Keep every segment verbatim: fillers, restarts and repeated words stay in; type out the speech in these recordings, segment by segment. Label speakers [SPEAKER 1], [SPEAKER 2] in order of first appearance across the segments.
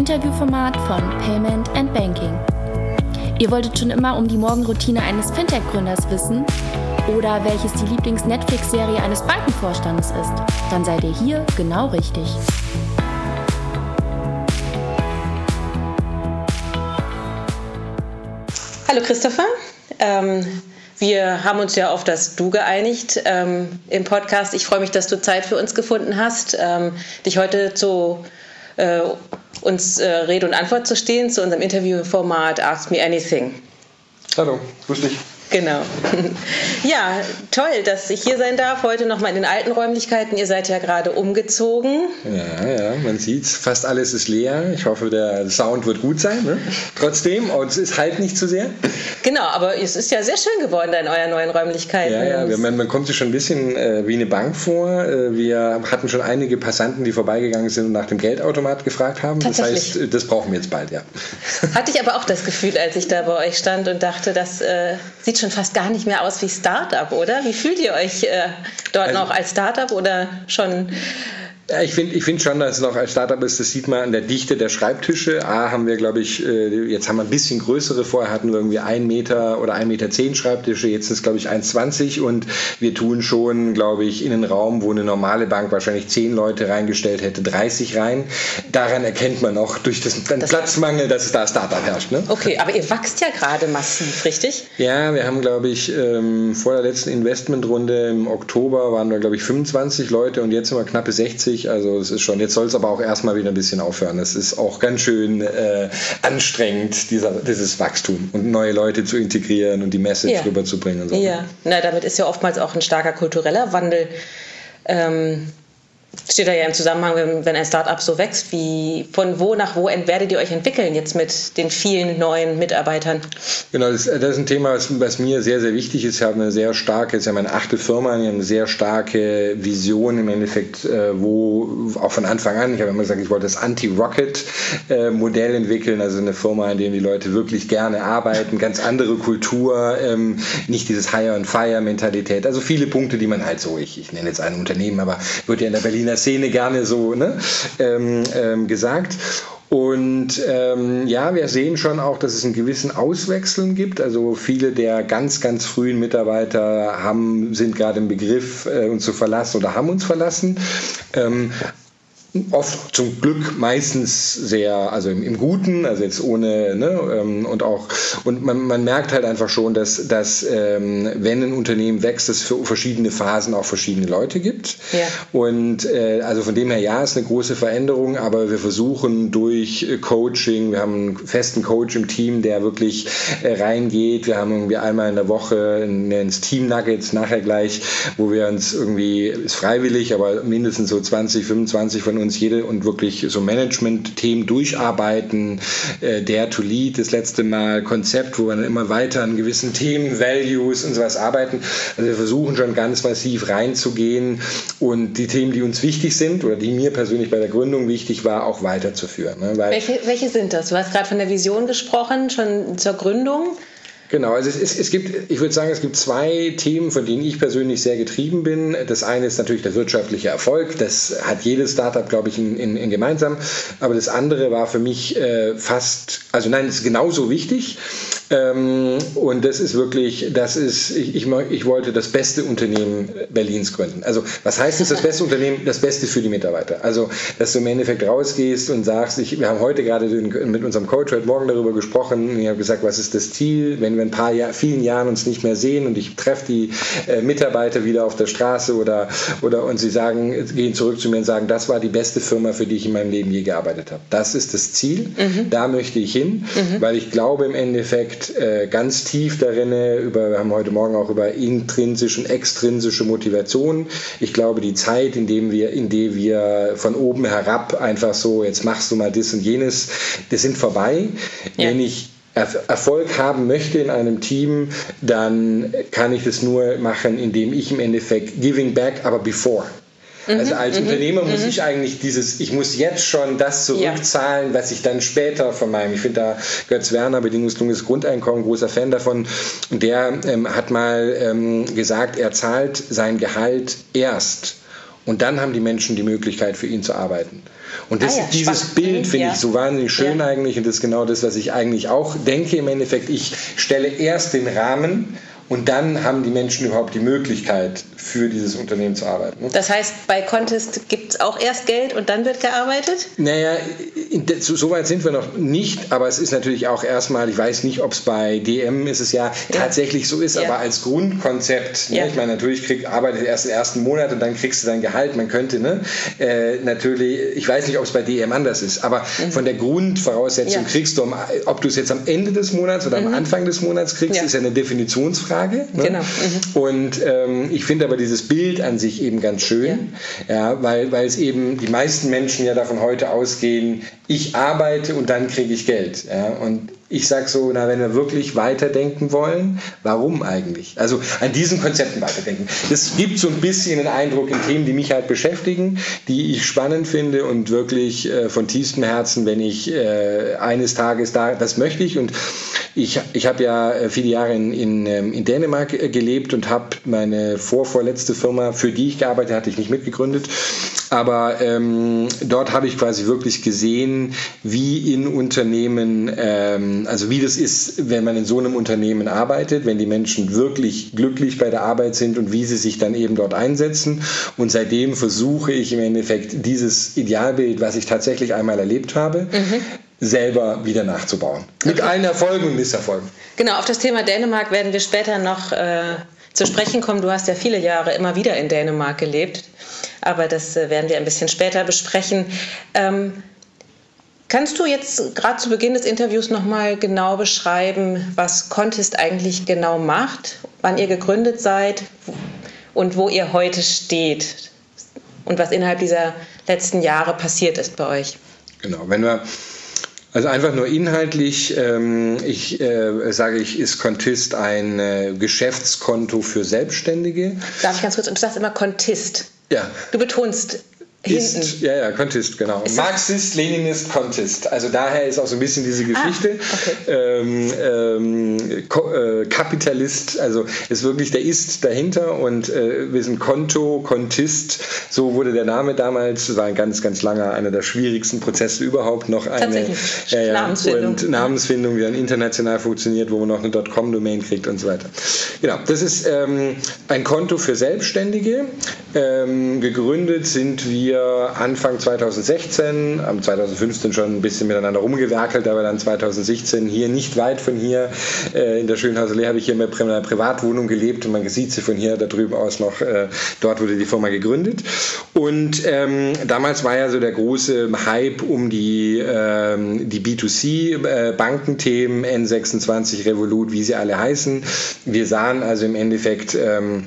[SPEAKER 1] Interviewformat von Payment and Banking. Ihr wolltet schon immer um die Morgenroutine eines Fintech-Gründers wissen oder welches die Lieblings-Netflix-Serie eines Bankenvorstandes ist? Dann seid ihr hier genau richtig.
[SPEAKER 2] Hallo Christopher, ähm, wir haben uns ja auf das Du geeinigt ähm, im Podcast. Ich freue mich, dass du Zeit für uns gefunden hast, ähm, dich heute zu äh, uns äh, Rede und Antwort zu stehen zu unserem Interviewformat Ask Me Anything.
[SPEAKER 3] Hallo, grüß dich.
[SPEAKER 2] Genau. Ja, toll, dass ich hier sein darf. Heute nochmal in den alten Räumlichkeiten. Ihr seid ja gerade umgezogen.
[SPEAKER 3] Ja, ja, man sieht's. Fast alles ist leer. Ich hoffe, der Sound wird gut sein. Ne? Trotzdem, und es ist halt nicht zu sehr.
[SPEAKER 2] Genau, aber es ist ja sehr schön geworden da in euren neuen Räumlichkeiten.
[SPEAKER 3] Ja, ja, man, man kommt sich schon ein bisschen äh, wie eine Bank vor. Äh, wir hatten schon einige Passanten, die vorbeigegangen sind und nach dem Geldautomat gefragt haben. Das heißt, das brauchen wir jetzt bald, ja.
[SPEAKER 2] Hatte ich aber auch das Gefühl, als ich da bei euch stand und dachte, das äh, sieht schon fast gar nicht mehr aus wie Startup, oder? Wie fühlt ihr euch äh, dort also, noch als Startup oder schon?
[SPEAKER 3] Ja, ich finde ich find schon, dass es noch als Startup ist, das sieht man an der Dichte der Schreibtische. A, haben wir, glaube ich, jetzt haben wir ein bisschen größere, vorher hatten wir irgendwie ein Meter oder ein Meter zehn Schreibtische, jetzt sind es, glaube ich, eins zwanzig und wir tun schon, glaube ich, in einen Raum, wo eine normale Bank wahrscheinlich zehn Leute reingestellt hätte, dreißig rein. Daran erkennt man auch durch das, den das Platzmangel, dass es da Startup herrscht. Ne?
[SPEAKER 2] Okay, aber ihr wächst ja gerade massiv, richtig?
[SPEAKER 3] Ja, wir haben, glaube ich, vor der letzten Investmentrunde im Oktober waren wir, glaube ich, fünfundzwanzig Leute und jetzt sind wir knappe sechzig. Also es ist schon, jetzt soll es aber auch erstmal wieder ein bisschen aufhören. Es ist auch ganz schön äh, anstrengend, dieser, dieses Wachstum und neue Leute zu integrieren und die Message
[SPEAKER 2] ja.
[SPEAKER 3] rüberzubringen. Und so.
[SPEAKER 2] Ja, na, damit ist ja oftmals auch ein starker kultureller Wandel. Ähm, steht da ja im Zusammenhang, wenn, wenn ein Startup so wächst, wie von wo nach wo werdet ihr euch entwickeln jetzt mit den vielen neuen Mitarbeitern? Genau,
[SPEAKER 3] das, das ist ein Thema, was, was mir sehr, sehr wichtig ist. Ich habe eine sehr starke, es ist ja meine achte Firma, eine sehr starke Vision im Endeffekt, wo auch von Anfang an, ich habe immer gesagt, ich wollte das Anti-Rocket-Modell entwickeln, also eine Firma, in der die Leute wirklich gerne arbeiten, ganz andere Kultur, nicht dieses Hire-and-Fire-Mentalität, also viele Punkte, die man halt so, ich, ich nenne jetzt ein Unternehmen, aber wird ja in der Berliner Szene gerne so ne, ähm, ähm, gesagt. Und ähm, ja, wir sehen schon auch, dass es einen gewissen Auswechseln gibt. Also viele der ganz, ganz frühen Mitarbeiter haben, sind gerade im Begriff, äh, uns zu verlassen oder haben uns verlassen. Ähm, Oft zum Glück meistens sehr, also im, im Guten, also jetzt ohne, ne, ähm, und auch, und man, man merkt halt einfach schon, dass, dass ähm, wenn ein Unternehmen wächst, es für verschiedene Phasen auch verschiedene Leute gibt. Ja. Und äh, also von dem her, ja, ist eine große Veränderung, aber wir versuchen durch Coaching, wir haben einen festen Coach im Team, der wirklich äh, reingeht. Wir haben irgendwie einmal in der Woche ins Team Nuggets, nachher gleich, wo wir uns irgendwie, ist freiwillig, aber mindestens so zwanzig, fünfundzwanzig von uns jede und wirklich so Management-Themen durcharbeiten, äh, Dare to Lead, das letzte Mal Konzept, wo wir dann immer weiter an gewissen Themen, Values und sowas arbeiten. Also wir versuchen schon ganz massiv reinzugehen und die Themen, die uns wichtig sind oder die mir persönlich bei der Gründung wichtig war, auch weiterzuführen. Ne? Weil
[SPEAKER 2] welche, welche sind das? Du hast gerade von der Vision gesprochen, schon zur Gründung.
[SPEAKER 3] Genau, also es, es, es gibt, ich würde sagen, es gibt zwei Themen, von denen ich persönlich sehr getrieben bin. Das eine ist natürlich der wirtschaftliche Erfolg, das hat jedes Startup, glaube ich, in, in, in gemeinsam. Aber das andere war für mich äh, fast, also nein, es ist genauso wichtig. Ähm, und das ist wirklich, das ist, ich, ich, ich wollte das beste Unternehmen Berlins gründen. Also was heißt es, das beste Unternehmen? Das Beste für die Mitarbeiter. Also, dass du im Endeffekt rausgehst und sagst, ich, wir haben heute gerade den, mit unserem Coach heute Morgen darüber gesprochen. Ich habe gesagt, was ist das Ziel, wenn wir in ein paar Jahr, vielen Jahren uns nicht mehr sehen und ich treffe die äh, Mitarbeiter wieder auf der Straße oder, oder und sie sagen, gehen zurück zu mir und sagen, das war die beste Firma, für die ich in meinem Leben je gearbeitet habe. Das ist das Ziel, mhm. Da möchte ich hin, mhm. weil ich glaube im Endeffekt äh, ganz tief darin, über, wir haben heute Morgen auch über intrinsische und extrinsische Motivation. Ich glaube, die Zeit, in dem wir, in der wir von oben herab einfach so, jetzt machst du mal das und jenes, das sind vorbei. Ja. Wenn ich Erfolg haben möchte in einem Team, dann kann ich das nur machen, indem ich im Endeffekt giving back, aber before. Also als mhm, Unternehmer muss mhm. ich eigentlich dieses, ich muss jetzt schon das zurückzahlen, ja. was ich dann später von meinem, ich finde da Götz Werner, bedingungsloses Grundeinkommen, großer Fan davon, und der ähm, hat mal ähm, gesagt, er zahlt sein Gehalt erst und dann haben die Menschen die Möglichkeit für ihn zu arbeiten. Und das,
[SPEAKER 2] ah ja,
[SPEAKER 3] dieses
[SPEAKER 2] spannend.
[SPEAKER 3] Bild finde
[SPEAKER 2] ja.
[SPEAKER 3] ich so wahnsinnig schön
[SPEAKER 2] ja.
[SPEAKER 3] eigentlich und das ist genau das, was ich eigentlich auch denke im Endeffekt. Ich stelle erst den Rahmen und dann haben die Menschen überhaupt die Möglichkeit, für dieses Unternehmen zu arbeiten.
[SPEAKER 2] Das heißt, bei Contest gibt es auch erst Geld und dann wird gearbeitet?
[SPEAKER 3] Naja, so weit sind wir noch nicht, aber es ist natürlich auch erstmal, ich weiß nicht, ob es bei D M ist es ja, ja. tatsächlich so ist, ja. aber als Grundkonzept, ja. ne, ich meine, natürlich krieg, arbeitet erst den ersten Monat und dann kriegst du dein Gehalt, man könnte, ne, äh, natürlich, ich weiß nicht, ob es bei D M anders ist, aber mhm. von der Grundvoraussetzung ja. kriegst du, ob du es jetzt am Ende des Monats oder mhm. am Anfang des Monats kriegst, ja. ist ja eine Definitionsfrage. Ne?
[SPEAKER 2] Genau. Mhm.
[SPEAKER 3] Und ähm, ich finde aber dieses Bild an sich eben ganz schön, ja. Ja, weil, weil es eben die meisten Menschen ja davon heute ausgehen, ich arbeite und dann kriege ich Geld. Ja, und ich sage so, na, wenn wir wirklich weiterdenken wollen, warum eigentlich? Also an diesen Konzepten weiterdenken. Es gibt so ein bisschen den Eindruck in Themen, die mich halt beschäftigen, die ich spannend finde und wirklich äh, von tiefstem Herzen, wenn ich äh, eines Tages da, das möchte ich. Und ich, ich habe ja viele Jahre in, in, in Dänemark gelebt und habe meine vorvorletzte Firma, für die ich gearbeitet hatte, ich nicht mitgegründet. Aber ähm, dort habe ich quasi wirklich gesehen, wie in Unternehmen, ähm, also wie das ist, wenn man in so einem Unternehmen arbeitet, wenn die Menschen wirklich glücklich bei der Arbeit sind und wie sie sich dann eben dort einsetzen. Und seitdem versuche ich im Endeffekt dieses Idealbild, was ich tatsächlich einmal erlebt habe, mhm. selber wieder nachzubauen. Mit okay. allen Erfolgen und Misserfolgen.
[SPEAKER 2] Genau, auf das Thema Dänemark werden wir später noch äh, zu sprechen kommen. Du hast ja viele Jahre immer wieder in Dänemark gelebt. Aber das werden wir ein bisschen später besprechen. Ähm, kannst du jetzt gerade zu Beginn des Interviews nochmal genau beschreiben, was Contest eigentlich genau macht, wann ihr gegründet seid und wo ihr heute steht und was innerhalb dieser letzten Jahre passiert ist bei euch?
[SPEAKER 3] Genau, wenn wir Also einfach nur inhaltlich, ähm, ich äh, sage ich, ist Contist ein äh, Geschäftskonto für Selbstständige.
[SPEAKER 2] Darf ich ganz kurz, und du sagst immer Contist.
[SPEAKER 3] Ja.
[SPEAKER 2] Du betonst hinten.
[SPEAKER 3] Ist, ja, ja, Contist, genau. Marxist, Leninist, Contist. Also daher ist auch so ein bisschen diese Geschichte. Ah, okay. ähm, ähm, Ko- äh, Kapitalist, also ist wirklich der Ist dahinter und äh, wir sind Konto, Contist, so wurde der Name damals, das war ein ganz, ganz langer, einer der schwierigsten Prozesse überhaupt, noch eine
[SPEAKER 2] ja, ja, Namensfindung.
[SPEAKER 3] Und Namensfindung, die dann international funktioniert, wo man noch eine .com-Domain kriegt und so weiter. Genau, das ist ähm, ein Konto für Selbstständige. Ähm, gegründet sind wir Anfang zwanzig sechzehn, am zwanzig fünfzehn schon ein bisschen miteinander rumgewerkelt, aber dann zwanzig siebzehn hier, nicht weit von hier, äh, in der Schönhausallee habe ich hier in einer Privatwohnung gelebt und man sieht sie von hier da drüben aus noch, äh, dort wurde die Firma gegründet. Und ähm, damals war ja so der große Hype um die, ähm, die B zwei C-Bankenthemen, äh, N sechsundzwanzig, Revolut, wie sie alle heißen. Wir sahen also im Endeffekt, ähm,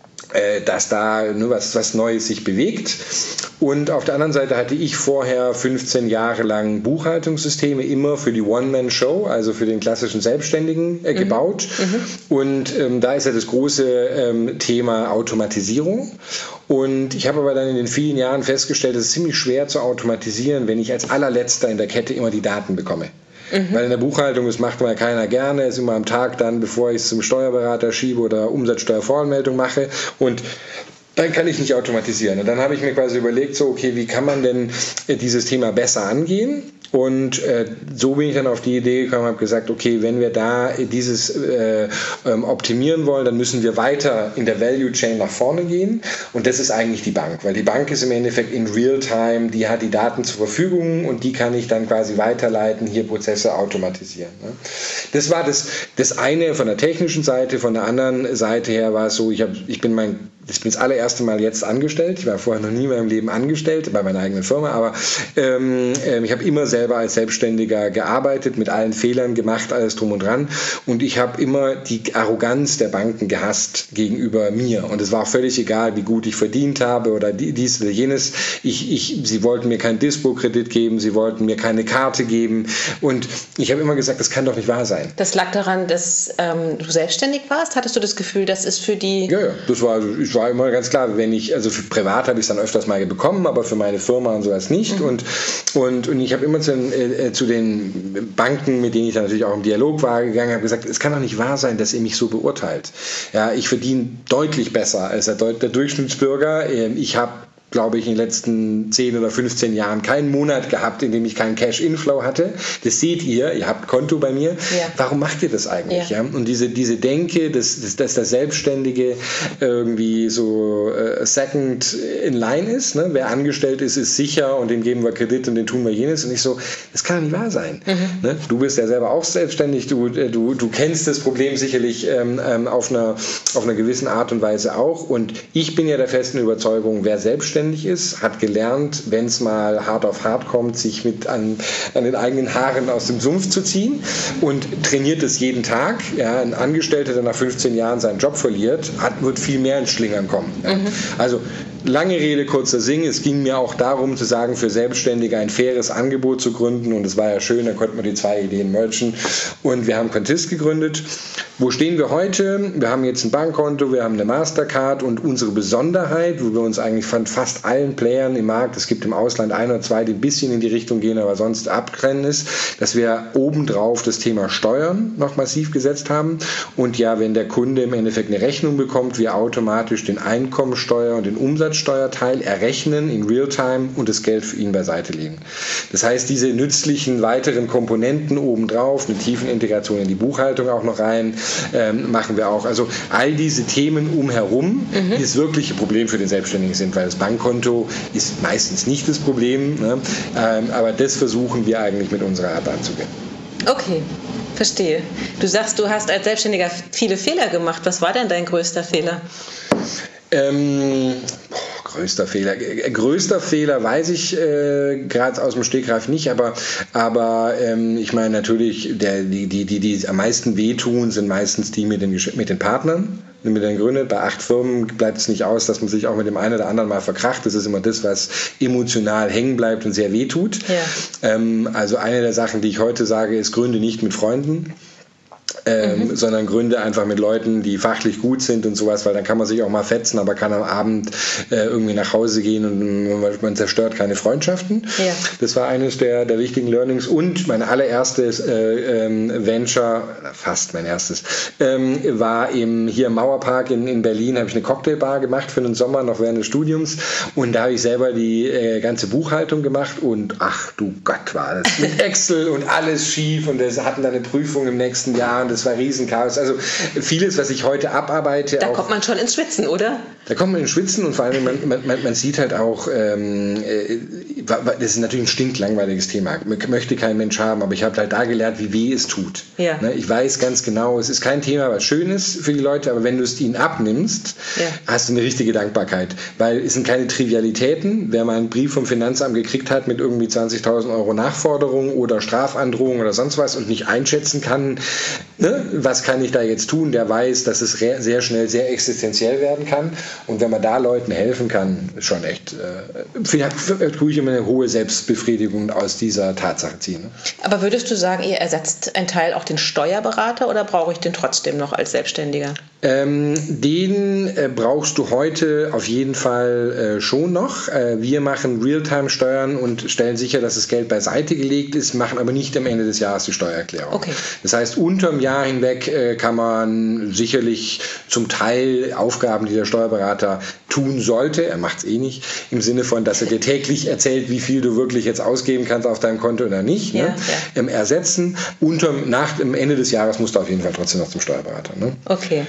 [SPEAKER 3] dass da nur was, was Neues sich bewegt. Und auf der anderen Seite hatte ich vorher fünfzehn Jahre lang Buchhaltungssysteme immer für die One-Man-Show, also für den klassischen Selbstständigen, äh, gebaut. Mhm. Und ähm, da ist ja das große ähm, Thema Automatisierung. Und ich habe aber dann in den vielen Jahren festgestellt, es ist ziemlich schwer zu automatisieren, wenn ich als allerletzter in der Kette immer die Daten bekomme. Mhm. Weil in der Buchhaltung, das macht mal keiner gerne, ist immer am Tag dann, bevor ich es zum Steuerberater schiebe oder Umsatzsteuervoranmeldung mache und dann kann ich nicht automatisieren. Und dann habe ich mir quasi überlegt, so okay, wie kann man denn dieses Thema besser angehen? Und äh, so bin ich dann auf die Idee gekommen, habe gesagt, okay, wenn wir da dieses äh, ähm, optimieren wollen, dann müssen wir weiter in der Value Chain nach vorne gehen. Und das ist eigentlich die Bank, weil die Bank ist im Endeffekt in Real-Time, die hat die Daten zur Verfügung und die kann ich dann quasi weiterleiten, hier Prozesse automatisieren. Ne? Das war das, das eine von der technischen Seite. Von der anderen Seite her war es so, ich, hab, ich bin mein Ich bin das allererste Mal jetzt angestellt. Ich war vorher noch nie in meinem Leben angestellt, bei meiner eigenen Firma, aber ähm, ich habe immer selber als Selbstständiger gearbeitet, mit allen Fehlern gemacht, alles drum und dran. Und ich habe immer die Arroganz der Banken gehasst gegenüber mir. Und es war völlig egal, wie gut ich verdient habe oder dies oder jenes. Ich, ich, sie wollten mir keinen Dispo-Kredit geben, sie wollten mir keine Karte geben. Und ich habe immer gesagt, das kann doch nicht wahr sein.
[SPEAKER 2] Das lag daran, dass ähm, du selbstständig warst? Hattest du das Gefühl, das ist für die...
[SPEAKER 3] Ja, ja, das war... Ich war immer ganz klar, wenn ich, also für privat habe ich es dann öfters mal bekommen, aber für meine Firma und sowas nicht. Mhm. Und, und, und ich habe immer zu den, äh, zu den Banken, mit denen ich dann natürlich auch im Dialog war, gegangen, habe gesagt, es kann doch nicht wahr sein, dass ihr mich so beurteilt. Ja, ich verdiene deutlich besser als der, der Durchschnittsbürger. Ich habe glaube ich, in den letzten zehn oder fünfzehn Jahren keinen Monat gehabt, in dem ich keinen Cash-Inflow hatte. Das seht ihr, ihr habt ein Konto bei mir. Ja. Warum macht ihr das eigentlich? Ja. Ja? Und diese, diese Denke, dass, dass der Selbstständige irgendwie so äh, second in line ist. Ne? Wer angestellt ist, ist sicher und dem geben wir Kredit und den tun wir jenes. Und ich so, das kann nicht wahr sein. Mhm. Ne? Du bist ja selber auch selbstständig, du, du, du kennst das Problem sicherlich ähm, auf, einer, auf einer gewissen Art und Weise auch. Und ich bin ja der festen Überzeugung, wer selbstständig ist, hat gelernt, wenn es mal hart auf hart kommt, sich mit an, an den eigenen Haaren aus dem Sumpf zu ziehen und trainiert es jeden Tag. Ja, ein Angestellter, der nach fünfzehn Jahren seinen Job verliert, hat, wird viel mehr ins Schlingern kommen. Ja. Mhm. Also lange Rede, kurzer Sinn. Es ging mir auch darum zu sagen, für Selbstständige ein faires Angebot zu gründen und es war ja schön, da konnten wir die zwei Ideen mergen und wir haben Contist gegründet. Wo stehen wir heute? Wir haben jetzt ein Bankkonto, wir haben eine Mastercard und unsere Besonderheit, wo wir uns eigentlich von fast allen Playern im Markt, es gibt im Ausland ein oder zwei, die ein bisschen in die Richtung gehen, aber sonst abtrennen, ist, dass wir obendrauf das Thema Steuern noch massiv gesetzt haben und ja, wenn der Kunde im Endeffekt eine Rechnung bekommt, wir automatisch den Einkommensteuer- und den Umsatzsteuerteil errechnen in Realtime und das Geld für ihn beiseite legen. Das heißt, diese nützlichen weiteren Komponenten obendrauf, eine tiefen Integration in die Buchhaltung auch noch rein, ähm, machen wir auch. Also all diese Themen umherum, mhm. die das wirkliche Problem für den Selbstständigen sind, weil das Bankkonto ist meistens nicht das Problem, ne? ähm, aber das versuchen wir eigentlich mit unserer App anzugehen.
[SPEAKER 2] Okay, verstehe. Du sagst, du hast als Selbstständiger viele Fehler gemacht. Was war denn dein größter Fehler?
[SPEAKER 3] Ähm, boah, größter Fehler. Größter Fehler weiß ich äh, gerade aus dem Stegreif nicht, aber, aber ähm, ich meine natürlich, der, die, die, die, die am meisten wehtun, sind meistens die mit den, mit den Partnern. Mit den Gründen. Bei acht Firmen bleibt es nicht aus, dass man sich auch mit dem einen oder anderen mal verkracht. Das ist immer das, was emotional hängen bleibt und sehr wehtut. Ja. Ähm, also eine der Sachen, die ich heute sage, ist, gründe nicht mit Freunden. Ähm, mhm. sondern gründe einfach mit Leuten, die fachlich gut sind und sowas, weil dann kann man sich auch mal fetzen, aber kann am Abend äh, irgendwie nach Hause gehen und man zerstört keine Freundschaften. Ja. Das war eines der, der wichtigen Learnings und mein allererstes äh, ähm, Venture, fast mein erstes, ähm, war im, hier im Mauerpark in, in Berlin, habe ich eine Cocktailbar gemacht für einen Sommer, noch während des Studiums und da habe ich selber die äh, ganze Buchhaltung gemacht und ach du Gott, war das mit Excel und alles schief und wir hatten dann eine Prüfung im nächsten Jahr. Das war Riesenchaos. Also vieles, was ich heute abarbeite.
[SPEAKER 2] Da
[SPEAKER 3] auch,
[SPEAKER 2] kommt man schon ins Schwitzen, oder?
[SPEAKER 3] Da kommt man ins Schwitzen und vor allem, man, man, man, man sieht halt auch, ähm, äh, das ist natürlich ein stinklangweiliges Thema. Möchte kein Mensch haben, aber ich habe halt da gelernt, wie weh es tut. Ja. Ne? Ich weiß ganz genau, es ist kein Thema, was schön ist für die Leute, aber wenn du es ihnen abnimmst, ja. hast du eine richtige Dankbarkeit. Weil es sind keine Trivialitäten. Wer mal einen Brief vom Finanzamt gekriegt hat mit irgendwie zwanzigtausend Euro Nachforderung oder Strafandrohung oder sonst was und nicht einschätzen kann, ne, was kann ich da jetzt tun, der weiß, dass es re- sehr schnell sehr existenziell werden kann. Und wenn man da Leuten helfen kann, ist schon echt, äh, vielleicht tue ich immer eine hohe Selbstbefriedigung aus dieser Tatsache ziehen. Ne?
[SPEAKER 2] Aber würdest du sagen, ihr ersetzt ein Teil auch den Steuerberater oder brauche ich den trotzdem noch als Selbstständiger?
[SPEAKER 3] Ähm, den äh, brauchst du heute auf jeden Fall äh, schon noch. Äh, wir machen Realtime-Steuern und stellen sicher, dass das Geld beiseite gelegt ist, machen aber nicht am Ende des Jahres die Steuererklärung. Okay. Das heißt, unterm Jahr hinweg äh, kann man sicherlich zum Teil Aufgaben, die der Steuerberater tun sollte, er macht es eh nicht, im Sinne von, dass er dir täglich erzählt, wie viel du wirklich jetzt ausgeben kannst auf deinem Konto oder nicht, ja, ne? ja. Ähm, ersetzen. Unterm, nach dem Ende des Jahres musst du auf jeden Fall trotzdem noch zum Steuerberater. Ne?
[SPEAKER 2] Okay.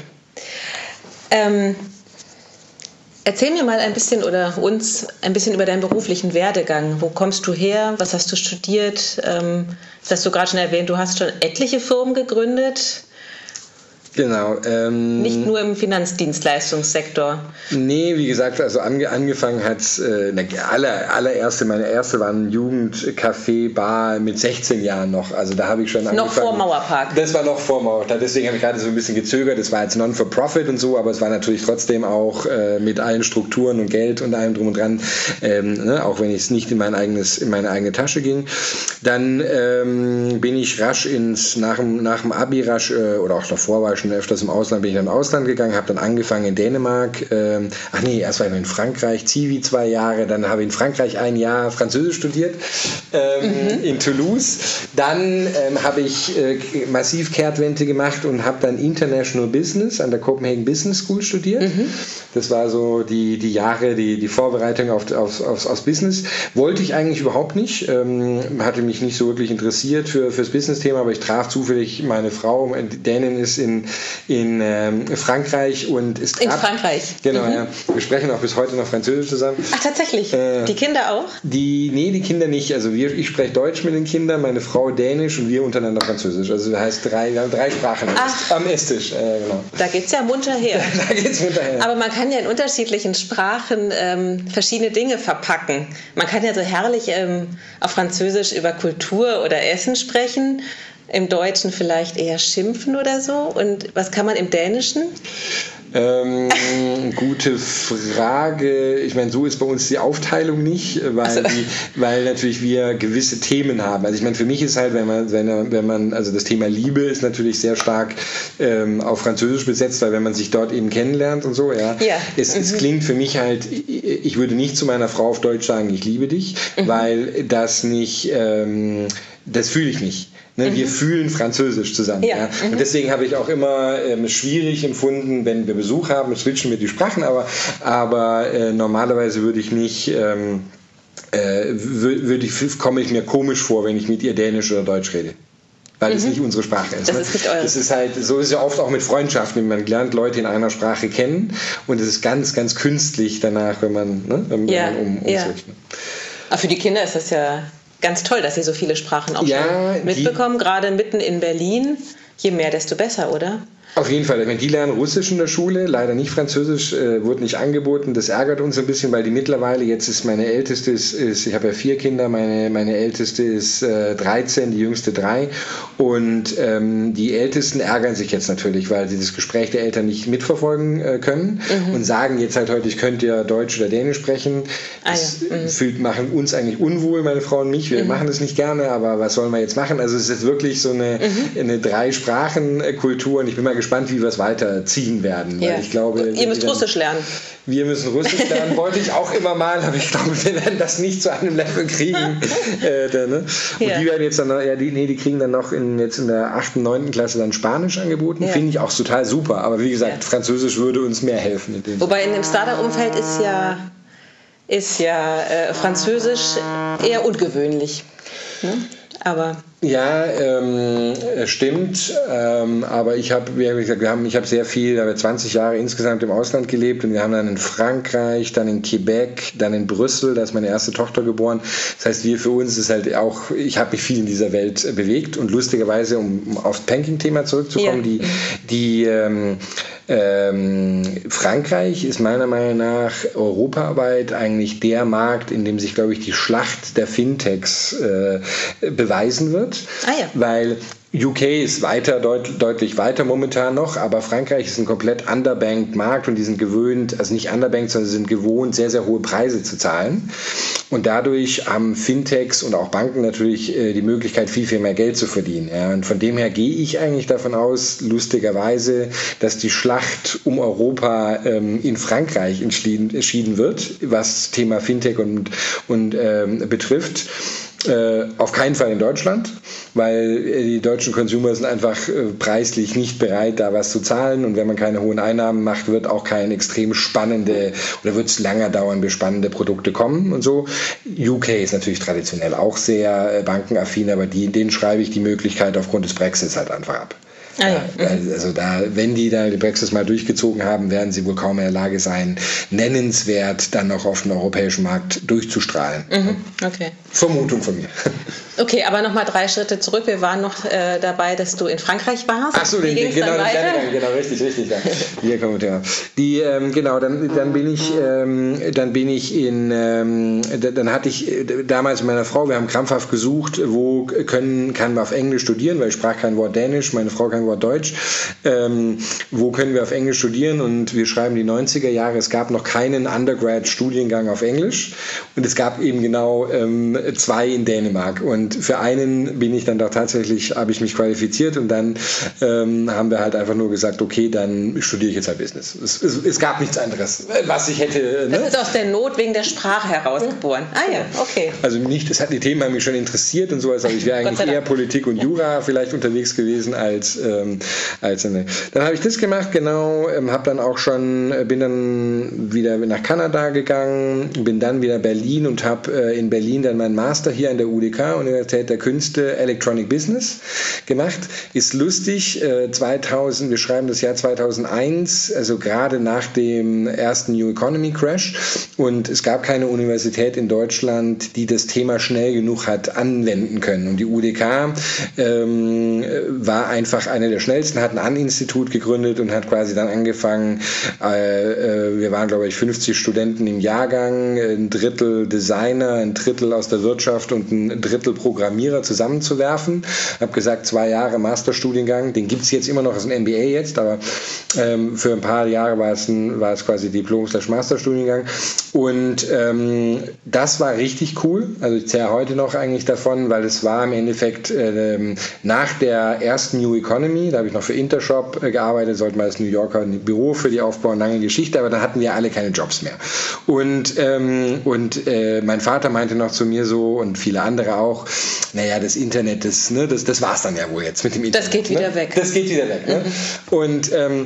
[SPEAKER 2] Ähm, erzähl mir mal ein bisschen oder uns ein bisschen über deinen beruflichen Werdegang. Wo kommst du her? Was hast du studiert? Ähm, das hast du gerade schon erwähnt, du hast schon etliche Firmen gegründet.
[SPEAKER 3] Genau. Ähm,
[SPEAKER 2] Nicht nur im Finanzdienstleistungssektor.
[SPEAKER 3] Nee, wie gesagt, also ange, angefangen hat es, äh, aller, allererste, meine erste war ein Jugendcafé, Bar mit sechzehn Jahren noch. Also da habe ich schon angefangen.
[SPEAKER 2] Noch vor Mauerpark.
[SPEAKER 3] Das war noch vor Mauerpark. Deswegen habe ich gerade so ein bisschen gezögert. Das war jetzt Non-for-Profit und so, aber es war natürlich trotzdem auch äh, mit allen Strukturen und Geld und allem drum und dran, ähm, ne, auch wenn es nicht in mein eigenes, in meine eigene Tasche ging. Dann ähm, bin ich rasch ins, nach dem, nach dem Abi rasch, äh, oder auch davor war ich schon öfters im Ausland, bin ich dann im Ausland gegangen, habe dann angefangen in Dänemark, ähm, ach nee, erst war ich in Frankreich, Zivi zwei Jahre, dann habe ich in Frankreich ein Jahr Französisch studiert, ähm, mhm. in Toulouse. Dann ähm, habe ich äh, massiv Kehrtwende gemacht und habe dann International Business an der Copenhagen Business School studiert. Mhm. Das war so die, die Jahre, die, die Vorbereitung auf, auf, aufs, aufs Business. Wollte ich eigentlich überhaupt nicht, ähm, hatte mich nicht so wirklich interessiert für fürs Business-Thema, aber ich traf zufällig meine Frau, Dänin ist in, in ähm, Frankreich und ist
[SPEAKER 2] In grad, Frankreich?
[SPEAKER 3] Genau, mhm. ja. Wir sprechen auch bis heute noch Französisch zusammen.
[SPEAKER 2] Ach, tatsächlich? Äh, die Kinder auch?
[SPEAKER 3] Die, nee, die Kinder nicht. Also wir, ich spreche Deutsch mit den Kindern, meine Frau Dänisch und wir untereinander Französisch. Also das heißt, drei, wir haben drei Sprachen Ach, am Esstisch. Äh, genau.
[SPEAKER 2] Da geht es ja munter her.
[SPEAKER 3] da geht's munter her.
[SPEAKER 2] Aber man kann ja in unterschiedlichen Sprachen ähm, verschiedene Dinge verpacken. Man kann ja so herrlich ähm, auf Französisch über Kultur oder Essen sprechen, im Deutschen vielleicht eher schimpfen oder so. Und was kann man im Dänischen?
[SPEAKER 3] Ähm, gute Frage. Ich meine, so ist bei uns die Aufteilung nicht, weil, also. die, weil natürlich wir gewisse Themen haben. Also ich meine, für mich ist halt, wenn man, wenn, wenn man, also das Thema Liebe ist natürlich sehr stark ähm, auf Französisch besetzt, weil wenn man sich dort eben kennenlernt und so, ja, ja. Es, mhm. es klingt für mich halt, ich würde nicht zu meiner Frau auf Deutsch sagen, ich liebe dich, mhm. weil das nicht, ähm, das fühle ich nicht. Ne, mhm. Wir fühlen Französisch zusammen. Ja. Ja. Und deswegen habe ich auch immer ähm, schwierig empfunden, wenn wir Besuch haben, switchen wir die Sprachen, aber, aber äh, normalerweise würde ich nicht, ähm, äh, würde ich, komme ich mir komisch vor, wenn ich mit ihr Dänisch oder Deutsch rede. Weil es mhm. nicht unsere Sprache ist.
[SPEAKER 2] Das
[SPEAKER 3] ne?
[SPEAKER 2] ist nicht eure.
[SPEAKER 3] Das ist halt, so ist es ja oft auch mit Freundschaften. Man lernt Leute in einer Sprache kennen und es ist ganz, ganz künstlich danach, wenn man, ne, wenn
[SPEAKER 2] ja.
[SPEAKER 3] man um,
[SPEAKER 2] ja. umswitcht. Aber für die Kinder ist das ja ganz toll, dass Sie so viele Sprachen auch ja, schon mitbekommen, gerade mitten in Berlin. Je mehr, desto besser, oder?
[SPEAKER 3] Auf jeden Fall. Die lernen Russisch in der Schule, leider nicht Französisch, äh, wurde nicht angeboten. Das ärgert uns ein bisschen, weil die mittlerweile, jetzt ist meine Älteste, ist, ist ich habe ja vier Kinder, meine, meine Älteste ist äh, dreizehn, die jüngste drei. Und ähm, die Ältesten ärgern sich jetzt natürlich, weil sie das Gespräch der Eltern nicht mitverfolgen äh, können mhm. und sagen jetzt halt heute, ich könnte ja Deutsch oder Dänisch sprechen. Das ah, ja. mhm. fühlt, machen uns eigentlich unwohl, meine Frau und mich. Wir mhm. machen das nicht gerne, aber was sollen wir jetzt machen? Also es ist wirklich so eine, mhm. eine Drei-Sprachen-Kultur und ich bin mal gespannt, wie wir es weiterziehen werden.
[SPEAKER 2] Ja.
[SPEAKER 3] Weil ich glaube,
[SPEAKER 2] ihr müsst Russisch lernen.
[SPEAKER 3] Wir müssen Russisch lernen, wollte ich auch immer mal, aber ich glaube, wir werden das nicht zu einem Level kriegen. äh, da, ne? Und ja. die werden jetzt dann noch, ja, die, nee, die kriegen dann noch in, jetzt in der achten, neunten Klasse dann Spanisch angeboten. Ja. Finde ich auch total super. Aber wie gesagt, ja. Französisch würde uns mehr helfen. In dem
[SPEAKER 2] Wobei in dem Startup-Umfeld ist ja, ist ja äh, Französisch eher ungewöhnlich. Ne? Aber
[SPEAKER 3] ja, ähm, stimmt, ähm, aber ich habe, wie gesagt, wir haben, ich habe sehr viel, habe zwanzig Jahre insgesamt im Ausland gelebt und wir haben dann in Frankreich, dann in Quebec, dann in Brüssel, da ist meine erste Tochter geboren. Das heißt, wir für uns ist halt auch, ich habe mich viel in dieser Welt bewegt und lustigerweise, um, um aufs Banking-Thema zurückzukommen, ja. die, die ähm, ähm, Frankreich ist meiner Meinung nach europaweit eigentlich der Markt, in dem sich, glaube ich, die Schlacht der Fintechs äh, beweisen wird.
[SPEAKER 2] Ah ja.
[SPEAKER 3] Weil U K ist weiter, deut, deutlich weiter momentan noch, aber Frankreich ist ein komplett underbanked Markt und die sind gewöhnt, also nicht underbanked, sondern sie sind gewohnt, sehr, sehr hohe Preise zu zahlen. Und dadurch haben Fintechs und auch Banken natürlich äh, die Möglichkeit, viel, viel mehr Geld zu verdienen. Ja. Und von dem her gehe ich eigentlich davon aus, lustigerweise, dass die Schlacht um Europa ähm, in Frankreich entschieden, entschieden wird, was das Thema Fintech und, und ähm, betrifft. Äh, auf keinen Fall in Deutschland, weil äh, die deutschen Consumer sind einfach äh, preislich nicht bereit, da was zu zahlen und wenn man keine hohen Einnahmen macht, wird auch kein extrem spannende oder wird es länger dauern, bis spannende Produkte kommen und so. U K ist natürlich traditionell auch sehr äh, bankenaffin, aber die, denen schreibe ich die Möglichkeit aufgrund des Brexits halt einfach ab. Ah, ja. Ja, also da, wenn die da den Brexit mal durchgezogen haben, werden sie wohl kaum in der Lage sein, nennenswert dann noch auf den europäischen Markt durchzustrahlen.
[SPEAKER 2] Mhm, okay.
[SPEAKER 3] Vermutung von mir.
[SPEAKER 2] Okay, aber nochmal drei Schritte zurück. Wir waren noch äh, dabei, dass du in Frankreich warst.
[SPEAKER 3] Ach so, den, den, genau, dann den, genau, richtig, richtig. Ja. Hier kommen wir Thema. Die, ähm, genau, dann, dann bin ich, ähm, dann bin ich in, ähm, dann hatte ich damals mit meiner Frau, wir haben krampfhaft gesucht, wo können, kann man auf Englisch studieren, weil ich sprach kein Wort Dänisch, meine Frau kein Wort Deutsch. Ähm, wo können wir auf Englisch studieren? Und wir schreiben die neunziger Jahre. Es gab noch keinen Undergrad-Studiengang auf Englisch und es gab eben genau ähm, zwei in Dänemark. Und Und für einen bin ich dann doch tatsächlich, habe ich mich qualifiziert und dann ähm, haben wir halt einfach nur gesagt, okay, dann studiere ich jetzt halt Business. Es, es, es gab nichts anderes, was ich hätte.
[SPEAKER 2] Das
[SPEAKER 3] ne?
[SPEAKER 2] ist aus der Not wegen der Sprache herausgeboren. Ah ja, okay.
[SPEAKER 3] Also nicht, das hat die Themen haben mich schon interessiert und sowas, aber ich wäre eigentlich eher Politik und Jura vielleicht unterwegs gewesen als, ähm, als ne. Dann habe ich das gemacht, genau, ähm, habe dann auch schon, bin dann wieder nach Kanada gegangen, bin dann wieder Berlin und habe äh, in Berlin dann meinen Master hier an der U D K, Universität der Künste, Electronic Business gemacht. Ist lustig, äh, zweitausend, wir schreiben das Jahr zweitausendeins, also gerade nach dem ersten New Economy Crash und es gab keine Universität in Deutschland, die das Thema schnell genug hat anwenden können. Und die U D K ähm, war einfach eine der schnellsten, hat ein An-Institut gegründet und hat quasi dann angefangen, äh, äh, wir waren glaube ich fünfzig Studenten im Jahrgang, ein Drittel Designer, ein Drittel aus der Wirtschaft und ein Drittel Programmierer zusammenzuwerfen. Habe gesagt, zwei Jahre Masterstudiengang, den gibt es jetzt immer noch als ein M B A jetzt, aber ähm, für ein paar Jahre war es, ein, war es quasi Diplom-Masterstudiengang. Und ähm, das war richtig cool. Also ich zehre heute noch eigentlich davon, weil es war im Endeffekt ähm, nach der ersten New Economy, da habe ich noch für Intershop äh, gearbeitet, sollten wir als New Yorker ein Büro für die aufbauen, lange Geschichte, aber da hatten wir alle keine Jobs mehr. Und, ähm, und äh, mein Vater meinte noch zu mir so und viele andere auch, naja, das Internet, das, ne, das, das war es dann ja wohl jetzt mit dem Internet.
[SPEAKER 2] Das geht wieder
[SPEAKER 3] ne?
[SPEAKER 2] weg.
[SPEAKER 3] Das geht wieder weg. Ne? Mhm. Und ähm,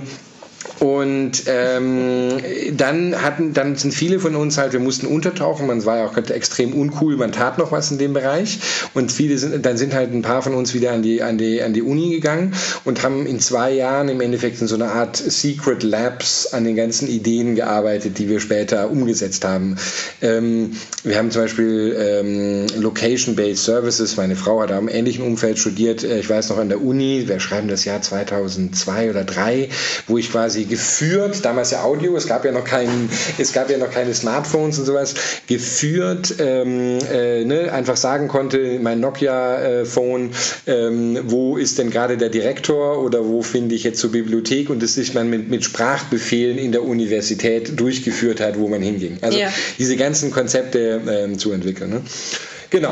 [SPEAKER 3] Und ähm, dann hatten, dann sind viele von uns halt, wir mussten untertauchen, man war ja auch extrem uncool, man tat noch was in dem Bereich und viele sind, dann sind halt ein paar von uns wieder an die, an die, an die Uni gegangen und haben in zwei Jahren im Endeffekt in so einer Art Secret Labs an den ganzen Ideen gearbeitet, die wir später umgesetzt haben. Ähm, wir haben zum Beispiel ähm, Location-Based Services, meine Frau hat da im ähnlichen Umfeld studiert, ich weiß noch an der Uni, wir schreiben das Jahr zweitausendzwei oder zweitausenddrei, wo ich quasi geführt, damals ja Audio, es gab ja noch kein, es gab ja noch keine Smartphones und sowas, geführt, ähm, äh, ne, einfach sagen konnte, mein Nokia-Phone, ähm, wo ist denn gerade der Direktor oder wo finde ich jetzt zur Bibliothek und das sich man mit, mit Sprachbefehlen in der Universität durchgeführt hat, wo man hinging. Also ja. diese ganzen Konzepte ähm, zu entwickeln. Ne? Genau.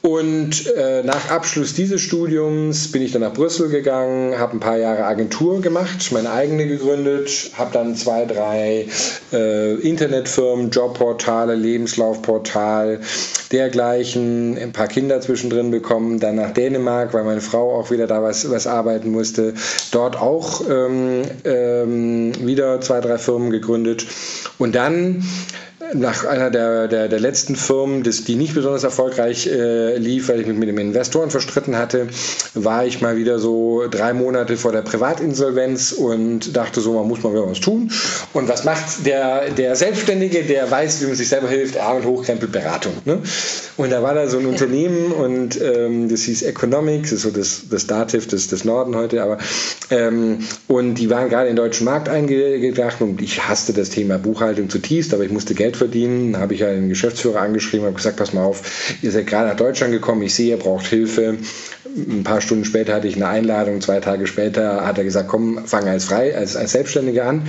[SPEAKER 3] Und äh, nach Abschluss dieses Studiums bin ich dann nach Brüssel gegangen, habe ein paar Jahre Agentur gemacht, meine eigene gegründet, habe dann zwei, drei äh, Internetfirmen, Jobportale, Lebenslaufportal, dergleichen, ein paar Kinder zwischendrin bekommen, dann nach Dänemark, weil meine Frau auch wieder da was, was arbeiten musste, dort auch ähm, ähm, wieder zwei, drei Firmen gegründet und dann nach einer der, der, der letzten Firmen, das, die nicht besonders erfolgreich äh, lief, weil ich mich mit dem Investoren verstritten hatte, war ich mal wieder so drei Monate vor der Privatinsolvenz und dachte so, man muss mal wieder was tun. Und was macht der, der Selbstständige, der weiß, wie man sich selber hilft? Arm- und Hochkrempelberatung. Ne? Und da war da so ein Unternehmen und ähm, das hieß Economics, das ist so das, das Dativ des, des Norden heute, aber ähm, und die waren gerade in den deutschen Markt eingedacht und ich hasste das Thema Buchhaltung zutiefst, aber ich musste Geld verdienen, habe ich ja den Geschäftsführer angeschrieben, habe gesagt, pass mal auf, ihr seid gerade nach Deutschland gekommen, ich sehe, ihr braucht Hilfe. Ein paar Stunden später hatte ich eine Einladung, zwei Tage später hat er gesagt, komm, fang als frei, als, als Selbstständiger an.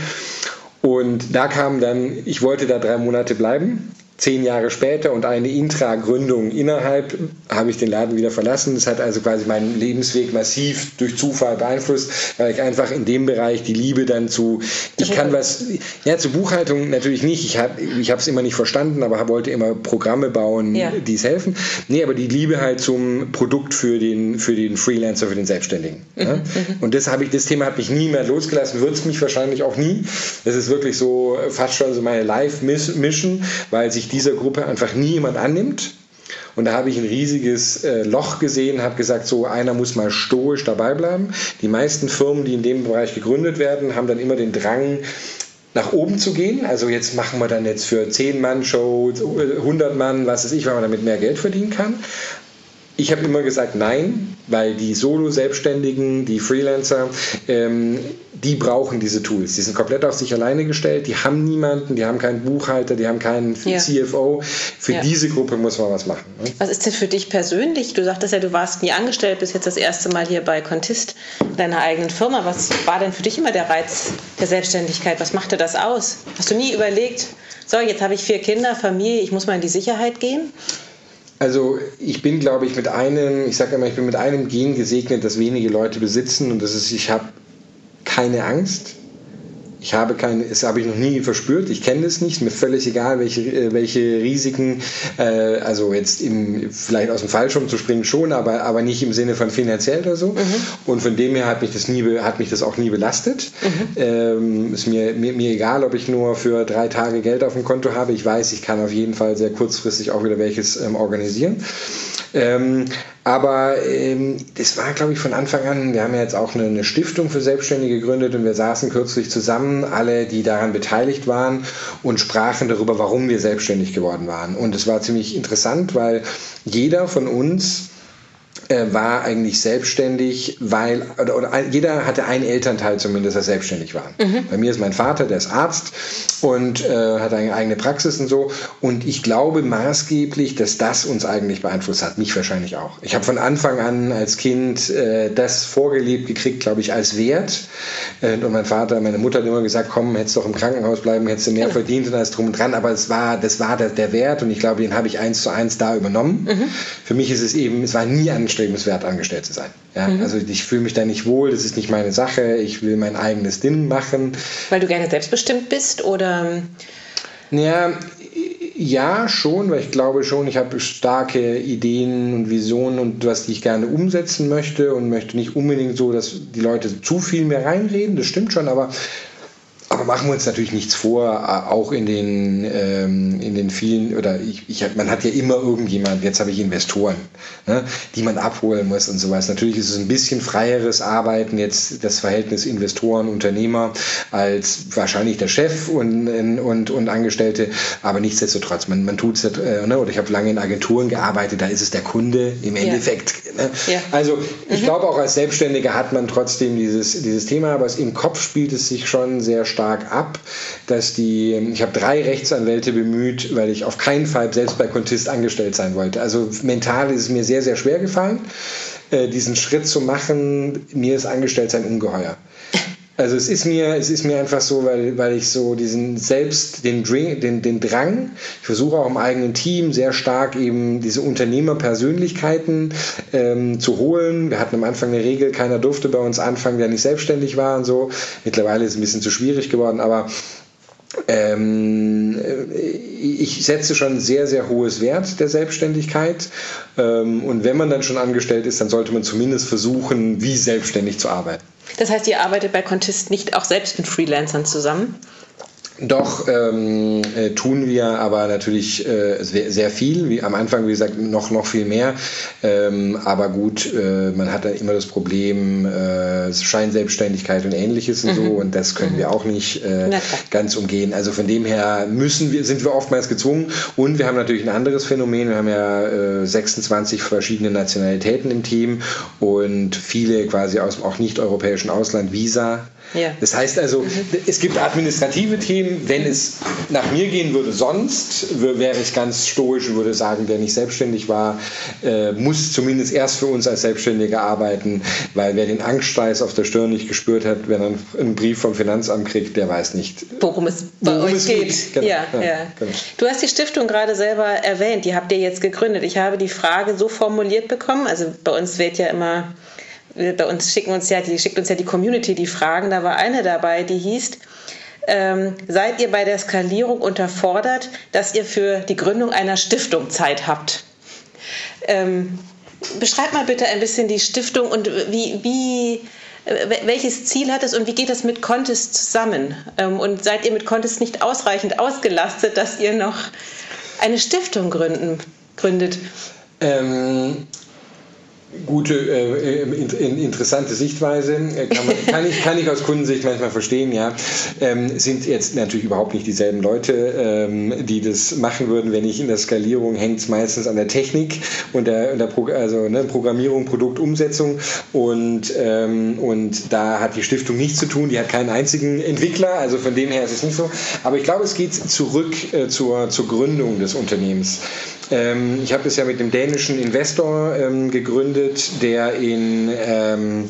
[SPEAKER 3] Und da kam dann, ich wollte da drei Monate bleiben, zehn Jahre später und eine Intra-Gründung innerhalb habe ich den Laden wieder verlassen. Das hat also quasi meinen Lebensweg massiv durch Zufall beeinflusst, weil ich einfach in dem Bereich die Liebe dann zu, ich kann was, ja, zur Buchhaltung natürlich nicht, ich habe ich habe es immer nicht verstanden, aber wollte immer Programme bauen, ja. die es helfen. Nee, aber die Liebe halt zum Produkt für den, für den Freelancer, für den Selbstständigen. Mhm, ja? Und das habe ich, das Thema hat mich nie mehr losgelassen, wird es mich wahrscheinlich auch nie. Das ist wirklich so fast schon so meine Life-Mission, weil sich dieser Gruppe einfach nie jemand annimmt. Und da habe ich ein riesiges äh, Loch gesehen, habe gesagt, so einer muss mal stoisch dabei bleiben. Die meisten Firmen, die in dem Bereich gegründet werden, haben dann immer den Drang, nach oben zu gehen. Also jetzt machen wir dann jetzt für zehn Mann Show, hundert Mann, was weiß ich, weil man damit mehr Geld verdienen kann. Ich habe immer gesagt, nein, weil die Solo-Selbstständigen, die Freelancer, ähm, die brauchen diese Tools. Die sind komplett auf sich alleine gestellt, die haben niemanden, die haben keinen Buchhalter, die haben keinen ja. C F O. Für ja. diese Gruppe muss man was machen. Ne?
[SPEAKER 2] Was ist denn für dich persönlich? Du sagtest ja, du warst nie angestellt, bist jetzt das erste Mal hier bei Contist, deiner eigenen Firma. Was war denn für dich immer der Reiz der Selbstständigkeit? Was machte das aus? Hast du nie überlegt, so, jetzt habe ich vier Kinder, Familie, ich muss mal in die Sicherheit gehen?
[SPEAKER 3] Also ich bin, glaube ich, mit einem, ich sage immer, ich bin mit einem Gen gesegnet, das wenige Leute besitzen, und das ist, ich habe keine Angst. Ich habe keine, das habe ich noch nie verspürt, ich kenne es nicht, mir völlig egal, welche, welche Risiken, äh, also jetzt im, vielleicht aus dem Fallschirm zu springen schon, aber, aber nicht im Sinne von finanziell oder so. Mhm. Und von dem her hat mich das, nie, hat mich das auch nie belastet. Mhm. Ähm, ist mir, mir, mir egal, ob ich nur für drei Tage Geld auf dem Konto habe. Ich weiß, ich kann auf jeden Fall sehr kurzfristig auch wieder welches ähm, organisieren. Ähm, aber ähm, das war, glaube ich, von Anfang an, wir haben ja jetzt auch eine, eine Stiftung für Selbstständige gegründet, und wir saßen kürzlich zusammen, alle, die daran beteiligt waren, und sprachen darüber, warum wir selbstständig geworden waren. Und es war ziemlich interessant, weil jeder von uns äh, war eigentlich selbstständig, weil, oder, oder jeder hatte einen Elternteil zumindest, der selbstständig war. Mhm. Bei mir ist mein Vater, der ist Arzt und äh, hat eine eigene Praxis und so. Und ich glaube maßgeblich, dass das uns eigentlich beeinflusst hat. Mich wahrscheinlich auch. Ich habe von Anfang an als Kind äh, das vorgelebt gekriegt, glaube ich, als Wert. Äh, und mein Vater, meine Mutter hat immer gesagt, komm, hättest doch im Krankenhaus bleiben, hättest du mehr genau. verdient und alles drum und dran. Aber es war, das war der, der Wert, und ich glaube, den habe ich eins zu eins da übernommen. Mhm. Für mich ist es eben, es war nie anstrebenswert, angestellt zu sein. Ja? Mhm. Also ich fühle mich da nicht wohl, das ist nicht meine Sache, ich will mein eigenes Ding machen.
[SPEAKER 2] Weil du gerne selbstbestimmt bist, oder?
[SPEAKER 3] Ja, ja, schon, weil ich glaube schon, ich habe starke Ideen und Visionen und was, die ich gerne umsetzen möchte, und möchte nicht unbedingt so, dass die Leute zu viel mehr reinreden, das stimmt schon, aber Aber machen wir uns natürlich nichts vor, auch in den, ähm, in den vielen, oder ich, ich, man hat ja immer irgendjemand, jetzt habe ich Investoren, ne, die man abholen muss und sowas. Natürlich ist es ein bisschen freieres Arbeiten, jetzt das Verhältnis Investoren-Unternehmer, als wahrscheinlich der Chef und, und, und Angestellte, aber nichtsdestotrotz, man, man tut es, äh, ne, oder ich habe lange in Agenturen gearbeitet, da ist es der Kunde im Endeffekt. Ja. Ne? Ja. Also ich mhm. glaube, auch als Selbstständiger hat man trotzdem dieses, dieses Thema, aber im Kopf spielt es sich schon sehr stark ab, dass die, ich habe drei Rechtsanwälte bemüht, weil ich auf keinen Fall selbst bei Contist angestellt sein wollte. Also mental ist es mir sehr, sehr schwer gefallen, äh, diesen Schritt zu machen. Mir ist Angestelltsein ungeheuer. Also es ist mir, es ist mir einfach so, weil, weil ich so diesen selbst, den, Drang, den, den Drang, ich versuche auch im eigenen Team sehr stark eben diese Unternehmerpersönlichkeiten ähm, zu holen. Wir hatten am Anfang eine Regel, keiner durfte bei uns anfangen, der nicht selbstständig war und so. Mittlerweile ist es ein bisschen zu schwierig geworden, aber Ähm, ich setze schon sehr, sehr hohes Wert der Selbstständigkeit, ähm, und wenn man dann schon angestellt ist, dann sollte man zumindest versuchen, wie selbstständig zu arbeiten.
[SPEAKER 2] Das heißt, ihr arbeitet bei Contist nicht auch selbst mit Freelancern zusammen?
[SPEAKER 3] Doch, ähm, äh, tun wir, aber natürlich äh, sehr, sehr viel, wie am Anfang, wie gesagt, noch, noch viel mehr, ähm, aber gut, äh, man hat da immer das Problem, äh, Scheinselbstständigkeit und Ähnliches und mhm. so, und das können mhm. wir auch nicht äh, ganz umgehen. Also von dem her müssen wir, sind wir oftmals gezwungen, und wir haben natürlich ein anderes Phänomen, wir haben ja äh, sechsundzwanzig verschiedene Nationalitäten im Team und viele quasi aus dem auch nicht-europäischen Ausland, Visa. Ja. Das heißt also, mhm. es gibt administrative Themen, wenn es nach mir gehen würde, sonst wäre ich ganz stoisch und würde sagen, wer nicht selbstständig war, äh, muss zumindest erst für uns als Selbstständiger arbeiten, weil wer den Angststreis auf der Stirn nicht gespürt hat, wenn er einen Brief vom Finanzamt kriegt, der weiß nicht,
[SPEAKER 2] worum es bei worum euch es geht. geht. Genau. Ja, ja. Ja. Genau. Du hast die Stiftung gerade selber erwähnt, die habt ihr jetzt gegründet. Ich habe die Frage so formuliert bekommen, also bei uns wird ja immer Bei uns schicken uns ja die, schickt uns ja die Community die Fragen. Da war eine dabei, die hieß, ähm, seid ihr bei der Skalierung unterfordert, dass ihr für die Gründung einer Stiftung Zeit habt? Ähm, beschreib mal bitte ein bisschen die Stiftung und wie, wie, welches Ziel hat es und wie geht das mit Contist zusammen? Ähm, und seid ihr mit Contist nicht ausreichend ausgelastet, dass ihr noch eine Stiftung gründen, gründet?
[SPEAKER 3] Ähm... Gute, äh, in, interessante Sichtweise, kann, man, kann, ich, kann ich aus Kundensicht manchmal verstehen, ja. Ähm, sind jetzt natürlich überhaupt nicht dieselben Leute, ähm, die das machen würden, wenn ich in der Skalierung hängt es meistens an der Technik und der, der Pro, also, ne, Programmierung, Produktumsetzung und, ähm, und da hat die Stiftung nichts zu tun, die hat keinen einzigen Entwickler, also von dem her ist es nicht so. Aber ich glaube, es geht zurück äh, zur, zur Gründung des Unternehmens. Ähm, ich habe es ja mit dem dänischen Investor ähm, gegründet, der in ähm,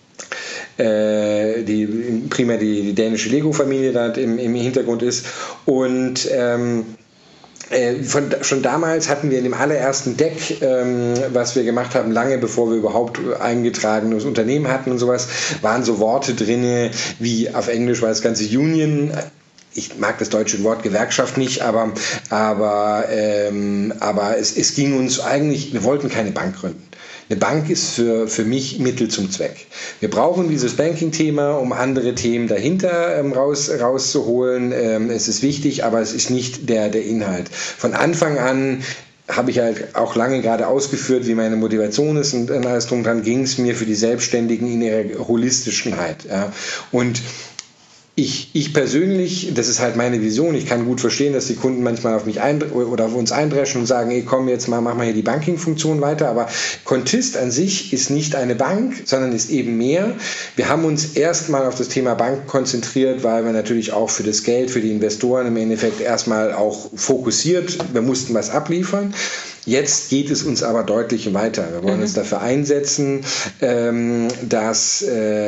[SPEAKER 3] äh, die, primär die, die dänische Lego-Familie da im, im Hintergrund ist und ähm, Äh, von, schon damals hatten wir in dem allerersten Deck, ähm, was wir gemacht haben, lange bevor wir überhaupt eingetragenes Unternehmen hatten und sowas, waren so Worte drin, wie auf Englisch war das ganze Union. Ich mag das deutsche Wort Gewerkschaft nicht, aber, aber, ähm, aber es, es ging uns eigentlich, wir wollten keine Bank gründen. Eine Bank ist für, für mich Mittel zum Zweck. Wir brauchen dieses Banking-Thema, um andere Themen dahinter ähm, raus, rauszuholen. Ähm, es ist wichtig, aber es ist nicht der, der Inhalt. Von Anfang an habe ich halt auch lange gerade ausgeführt, wie meine Motivation ist und alles drum dran ging es mir für die Selbstständigen in ihrer Holistischkeit. Ja. Und Ich, ich persönlich, das ist halt meine Vision, ich kann gut verstehen, dass die Kunden manchmal auf mich ein, oder auf uns eindreschen und sagen, ey, komm jetzt mal, mach mal hier die Banking-Funktion weiter, aber Kontist an sich ist nicht eine Bank, sondern ist eben mehr. Wir haben uns erstmal auf das Thema Bank konzentriert, weil wir natürlich auch für das Geld, für die Investoren im Endeffekt erstmal auch fokussiert, wir mussten was abliefern. Jetzt geht es uns aber deutlich weiter. Wir wollen mhm. uns dafür einsetzen, ähm, dass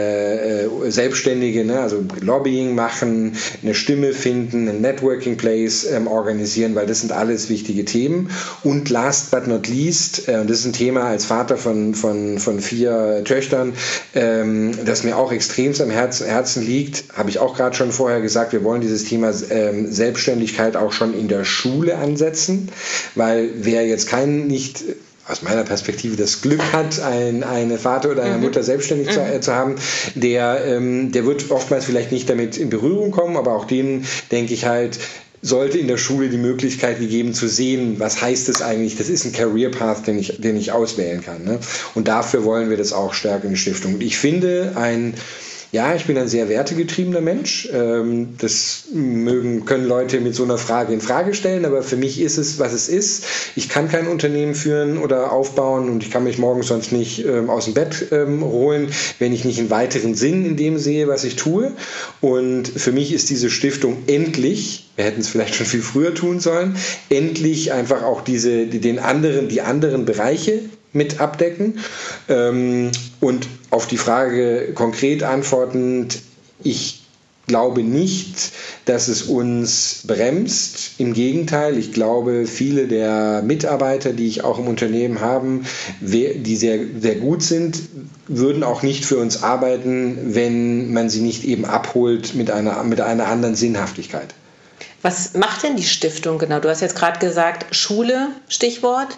[SPEAKER 3] äh, Selbstständige, ne, also Lobbying machen, eine Stimme finden, einen Networking Place ähm, organisieren, weil das sind alles wichtige Themen. Und last but not least, äh, das ist ein Thema als Vater von, von, von vier Töchtern, ähm, das mir auch extremst am Herz, Herzen liegt, habe ich auch gerade schon vorher gesagt, wir wollen dieses Thema ähm, Selbstständigkeit auch schon in der Schule ansetzen, weil wer jetzt kein nicht aus meiner Perspektive das Glück hat, ein, eine Vater oder eine mhm. Mutter selbstständig mhm. zu, äh, zu haben, der, ähm, der wird oftmals vielleicht nicht damit in Berührung kommen, aber auch denen denke ich halt, sollte in der Schule die Möglichkeit gegeben zu sehen, was heißt es eigentlich, das ist ein Career Path, den ich, den ich auswählen kann. Ne? Und dafür wollen wir das auch stärken in der Stiftung. Und ich finde, ein Ja, ich bin ein sehr wertegetriebener Mensch. Das mögen, können Leute mit so einer Frage in Frage stellen, aber für mich ist es, was es ist. Ich kann kein Unternehmen führen oder aufbauen und ich kann mich morgens sonst nicht aus dem Bett holen, wenn ich nicht einen weiteren Sinn in dem sehe, was ich tue. Und für mich ist diese Stiftung endlich, wir hätten es vielleicht schon viel früher tun sollen, endlich einfach auch diese, den anderen, die anderen Bereiche mit abdecken. Und auf die Frage konkret antwortend, ich glaube nicht, dass es uns bremst. Im Gegenteil, ich glaube, viele der Mitarbeiter, die ich auch im Unternehmen habe, die sehr, sehr gut sind, würden auch nicht für uns arbeiten, wenn man sie nicht eben abholt mit einer, mit einer anderen Sinnhaftigkeit.
[SPEAKER 2] Was macht denn die Stiftung genau? Du hast jetzt gerade gesagt, Schule, Stichwort.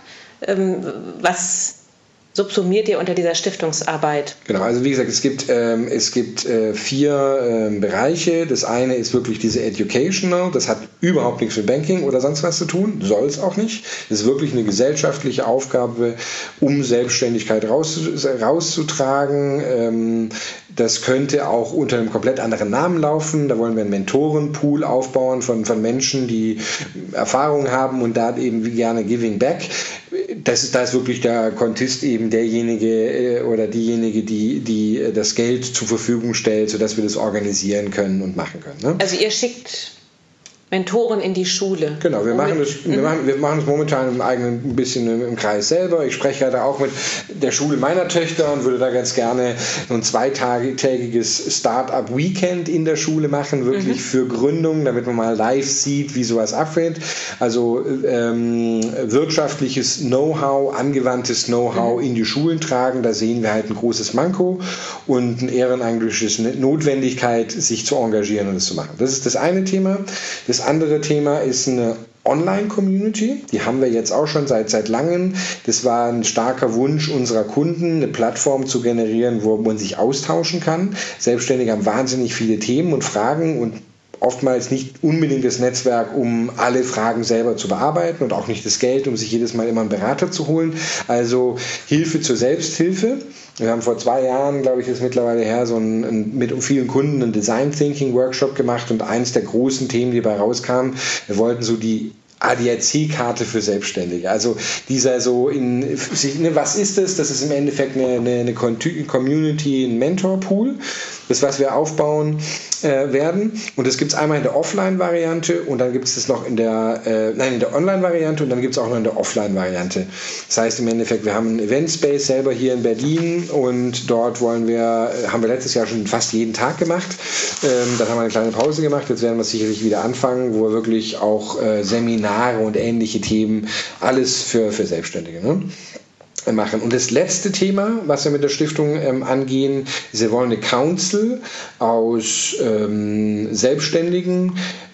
[SPEAKER 2] Was subsumiert ihr unter dieser Stiftungsarbeit?
[SPEAKER 3] Genau, also wie gesagt, es gibt, ähm, es gibt äh, vier ähm, Bereiche. Das eine ist wirklich diese Educational, das hat überhaupt nichts mit Banking oder sonst was zu tun, soll es auch nicht. Das ist wirklich eine gesellschaftliche Aufgabe, um Selbstständigkeit raus, rauszutragen. Ähm, Das könnte auch unter einem komplett anderen Namen laufen. Da wollen wir einen Mentorenpool aufbauen von, von Menschen, die Erfahrung haben und da eben gerne Giving Back. Das ist, da ist wirklich der Kontist eben derjenige oder diejenige, die, die das Geld zur Verfügung stellt, sodass wir das organisieren können und machen können. Ne?
[SPEAKER 2] Also ihr schickt Mentoren in die Schule.
[SPEAKER 3] Genau, wir machen das, wir machen, wir machen das momentan im eigenen ein bisschen im, im Kreis selber. Ich spreche da auch mit der Schule meiner Töchter und würde da ganz gerne so ein zweitägiges Start-up-Weekend in der Schule machen, wirklich mhm. für Gründung, damit man mal live sieht, wie sowas abgeht. Also ähm, wirtschaftliches Know-how, angewandtes Know-how mhm. in die Schulen tragen. Da sehen wir halt ein großes Manko und eine ehrenamtliche Notwendigkeit, sich zu engagieren und es zu machen. Das ist das eine Thema. Das andere Thema ist eine Online-Community, die haben wir jetzt auch schon seit, seit langem. Das war ein starker Wunsch unserer Kunden, eine Plattform zu generieren, wo man sich austauschen kann. Selbstständige haben wahnsinnig viele Themen und Fragen und oftmals nicht unbedingt das Netzwerk, um alle Fragen selber zu bearbeiten und auch nicht das Geld, um sich jedes Mal immer einen Berater zu holen. Also Hilfe zur Selbsthilfe. Wir haben vor zwei Jahren, glaube ich, ist mittlerweile her, so ein, ein, mit vielen Kunden einen Design Thinking Workshop gemacht und eins der großen Themen, die dabei rauskamen, wir wollten so die A D A C-Karte für Selbstständige. Also dieser so in, ne, was ist das? Das ist im Endeffekt eine, eine, eine Community, ein Mentorpool. Das, was wir aufbauen, äh, werden. Und das gibt es einmal in der Offline-Variante und dann gibt es das noch in der, äh, nein, in der Online-Variante und dann gibt es auch noch in der Offline-Variante. Das heißt im Endeffekt, wir haben einen Event-Space selber hier in Berlin und dort wollen wir, haben wir letztes Jahr schon fast jeden Tag gemacht. Ähm, dann haben wir eine kleine Pause gemacht. Jetzt werden wir sicherlich wieder anfangen, wo wir wirklich auch äh, Seminare und ähnliche Themen, alles für, für Selbstständige, ne? machen. Und das letzte Thema, was wir mit der Stiftung ähm, angehen, ist, wir wollen eine Council aus ähm, Selbstständigen,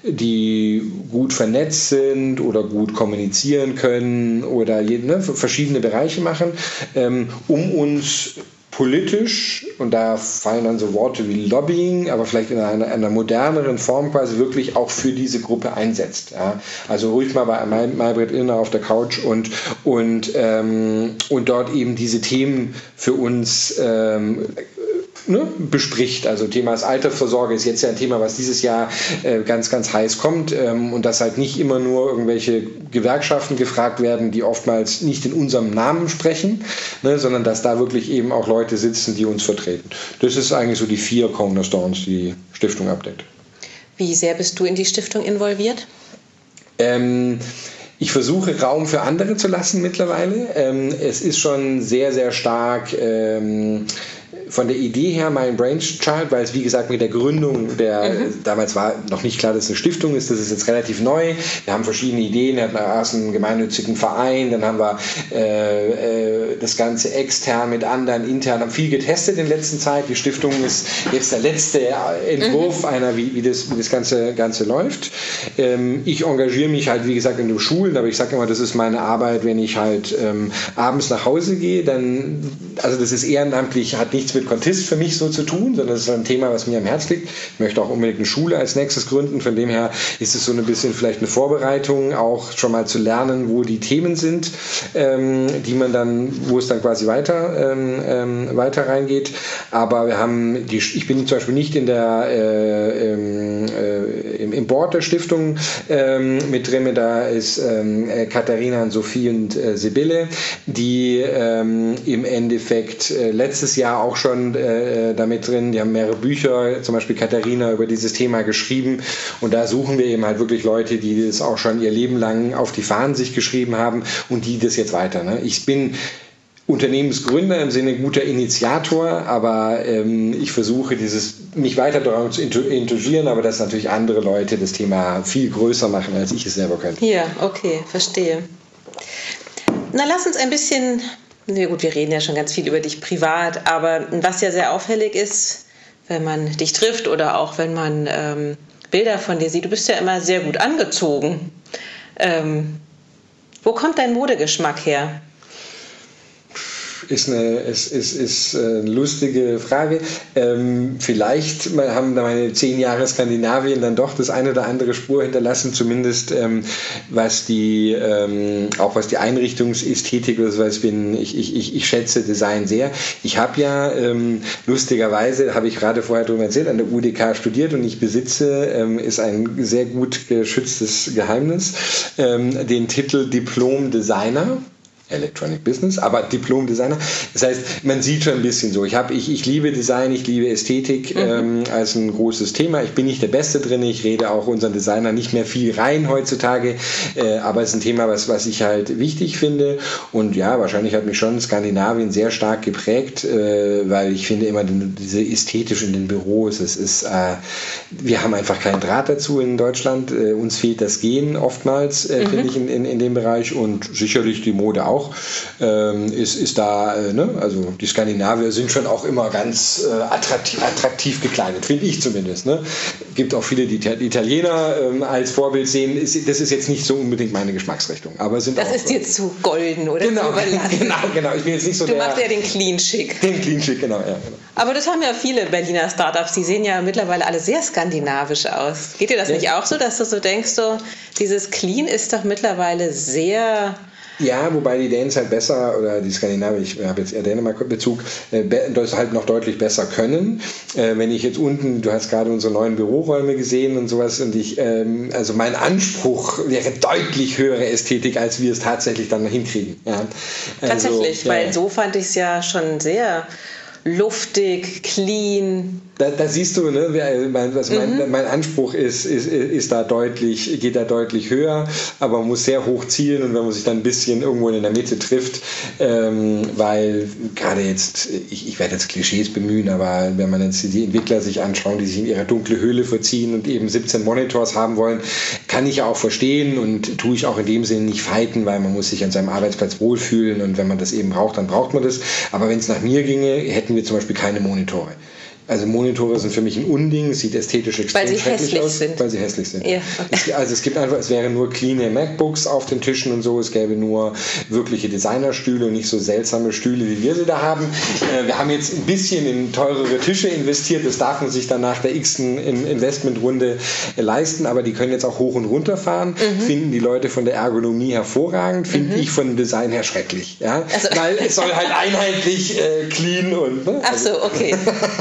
[SPEAKER 3] die gut vernetzt sind oder gut kommunizieren können oder je, ne, verschiedene Bereiche machen, ähm, um uns politisch, und da fallen dann so Worte wie Lobbying, aber vielleicht in einer, einer moderneren Form quasi wirklich auch für diese Gruppe einsetzt. Ja. Also ruhig mal bei Maybrit Illner auf der Couch und, und, ähm, und dort eben diese Themen für uns ähm, Ne, bespricht. Also Thema Altersvorsorge ist jetzt ja ein Thema, was dieses Jahr äh, ganz, ganz heiß kommt ähm, und dass halt nicht immer nur irgendwelche Gewerkschaften gefragt werden, die oftmals nicht in unserem Namen sprechen, ne, sondern dass da wirklich eben auch Leute sitzen, die uns vertreten. Das ist eigentlich so die vier Cornerstones, die die Stiftung abdeckt.
[SPEAKER 2] Wie sehr bist du in die Stiftung involviert?
[SPEAKER 3] Ähm, Ich versuche Raum für andere zu lassen mittlerweile. Ähm, es ist schon sehr, sehr stark ähm, von der Idee her mein Brainchild, weil es wie gesagt mit der Gründung der, mhm. damals war noch nicht klar, dass es eine Stiftung ist, das ist jetzt relativ neu. Wir haben verschiedene Ideen, wir hatten erst einen gemeinnützigen Verein, dann haben wir äh, äh, das Ganze extern mit anderen, intern, haben viel getestet in letzter Zeit. Die Stiftung ist jetzt der letzte Entwurf mhm. einer, wie, wie, das, wie das Ganze, Ganze läuft. Ähm, ich engagiere mich halt, wie gesagt, in den Schulen, aber ich sage immer, das ist meine Arbeit, wenn ich halt ähm, abends nach Hause gehe, dann, also das ist ehrenamtlich, hat nichts mit Contist für mich so zu tun, sondern das ist ein Thema, was mir am Herzen liegt. Ich möchte auch unbedingt eine Schule als nächstes gründen, von dem her ist es so ein bisschen vielleicht eine Vorbereitung, auch schon mal zu lernen, wo die Themen sind, ähm, die man dann, wo es dann quasi weiter, ähm, weiter reingeht. Aber wir haben, die, ich bin zum Beispiel nicht in der, äh, im, äh, im, im Board der Stiftung ähm, mit drin, da ist ähm, Katharina und Sophie und äh, Sibylle, die ähm, im Endeffekt äh, letztes Jahr auch schon äh, damit drin, die haben mehrere Bücher, zum Beispiel Katharina, über dieses Thema geschrieben und da suchen wir eben halt wirklich Leute, die das auch schon ihr Leben lang auf die Fahnen sich geschrieben haben und die das jetzt weiter. Ne? Ich bin Unternehmensgründer im Sinne guter Initiator, aber ähm, ich versuche dieses, mich weiter daran zu engagieren, aber dass natürlich andere Leute das Thema viel größer machen, als ich es selber könnte.
[SPEAKER 2] Ja, okay, verstehe. Na, lass uns ein bisschen, na gut, wir reden ja schon ganz viel über dich privat, aber was ja sehr auffällig ist, wenn man dich trifft oder auch wenn man ähm, Bilder von dir sieht, du bist ja immer sehr gut angezogen. Ähm, wo kommt dein Modegeschmack her?
[SPEAKER 3] Ist eine, ist, ist, ist eine lustige Frage. Ähm, vielleicht haben da meine zehn Jahre Skandinavien dann doch das eine oder andere Spur hinterlassen, zumindest ähm, was die ähm, auch was die Einrichtungsästhetik oder so, ich bin, ich, ich, ich schätze Design sehr. Ich habe ja ähm, lustigerweise, habe ich gerade vorher darüber erzählt, an der U D K studiert und ich besitze, ähm, ist ein sehr gut geschütztes Geheimnis, ähm, den Titel Diplom-Designer. Electronic Business, aber Diplom-Designer. Das heißt, man sieht schon ein bisschen so. Ich, hab, ich, ich liebe Design, ich liebe Ästhetik mhm. ähm, als ein großes Thema. Ich bin nicht der Beste drin, ich rede auch unseren Designer nicht mehr viel rein heutzutage, äh, aber es ist ein Thema, was, was ich halt wichtig finde. Und ja, wahrscheinlich hat mich schon Skandinavien sehr stark geprägt, äh, weil ich finde immer den, diese ästhetisch in den Büros, es ist, äh, wir haben einfach keinen Draht dazu in Deutschland. Äh, uns fehlt das Gehen oftmals, äh, mhm. finde ich, in, in, in dem Bereich und sicherlich die Mode auch. Ähm, ist, ist da, äh, ne? Also die Skandinavier sind schon auch immer ganz äh, attraktiv, attraktiv gekleidet, finde ich zumindest. Ne? Gibt auch viele, die Italiener ähm, als Vorbild sehen. Ist, das ist jetzt nicht so unbedingt meine Geschmacksrichtung. Aber sind
[SPEAKER 2] das
[SPEAKER 3] auch,
[SPEAKER 2] ist jetzt zu golden, oder?
[SPEAKER 3] Genau, genau, genau. Ich bin jetzt nicht so
[SPEAKER 2] du
[SPEAKER 3] der,
[SPEAKER 2] machst ja den Clean Chic.
[SPEAKER 3] Den Clean Chic, genau, ja, genau.
[SPEAKER 2] Aber das haben ja viele Berliner Startups. Die sehen ja mittlerweile alle sehr skandinavisch aus. Geht dir das ja. nicht auch so, dass du so denkst, so dieses Clean ist doch mittlerweile sehr...
[SPEAKER 3] Ja, wobei die Dänen halt besser, oder die Skandinavier, ich habe jetzt eher Dänemark-Bezug, äh, das halt noch deutlich besser können. Äh, wenn ich jetzt unten, du hast gerade unsere neuen Büroräume gesehen und sowas, und ich, ähm, also mein Anspruch wäre deutlich höhere Ästhetik, als wir es tatsächlich dann hinkriegen. Ja. Also,
[SPEAKER 2] tatsächlich,
[SPEAKER 3] ja.
[SPEAKER 2] weil so fand ich es ja schon sehr luftig, clean.
[SPEAKER 3] Da, da siehst du, ne, mein, was mein, mhm. mein Anspruch ist, ist, ist da deutlich, geht da deutlich höher, aber man muss sehr hoch zielen und wenn man sich dann ein bisschen irgendwo in der Mitte trifft, ähm, weil gerade jetzt, ich, ich werde jetzt Klischees bemühen, aber wenn man jetzt die Entwickler sich anschauen, die sich in ihre dunkle Höhle verziehen und eben siebzehn Monitors haben wollen, kann ich auch verstehen und tue ich auch in dem Sinne nicht fighten, weil man muss sich an seinem Arbeitsplatz wohlfühlen und wenn man das eben braucht, dann braucht man das. Aber wenn es nach mir ginge, hätten wir zum Beispiel keine Monitore. Also Monitore sind für mich ein Unding, sieht ästhetisch extrem
[SPEAKER 2] weil sie
[SPEAKER 3] schrecklich
[SPEAKER 2] hässlich
[SPEAKER 3] aus,
[SPEAKER 2] sind.
[SPEAKER 3] weil sie hässlich sind.
[SPEAKER 2] Ja, okay.
[SPEAKER 3] es, also es gibt einfach, es wären nur cleane MacBooks auf den Tischen und so, es gäbe nur wirkliche Designerstühle und nicht so seltsame Stühle, wie wir sie da haben. Äh, wir haben jetzt ein bisschen in teurere Tische investiert, das darf man sich dann nach der x-ten Investmentrunde äh, leisten, aber die können jetzt auch hoch und runter fahren, mhm. finden die Leute von der Ergonomie hervorragend, finde mhm. ich von dem Design her schrecklich. Ja? Also, weil es soll halt einheitlich äh, clean und... Ne?
[SPEAKER 2] Ach so, okay.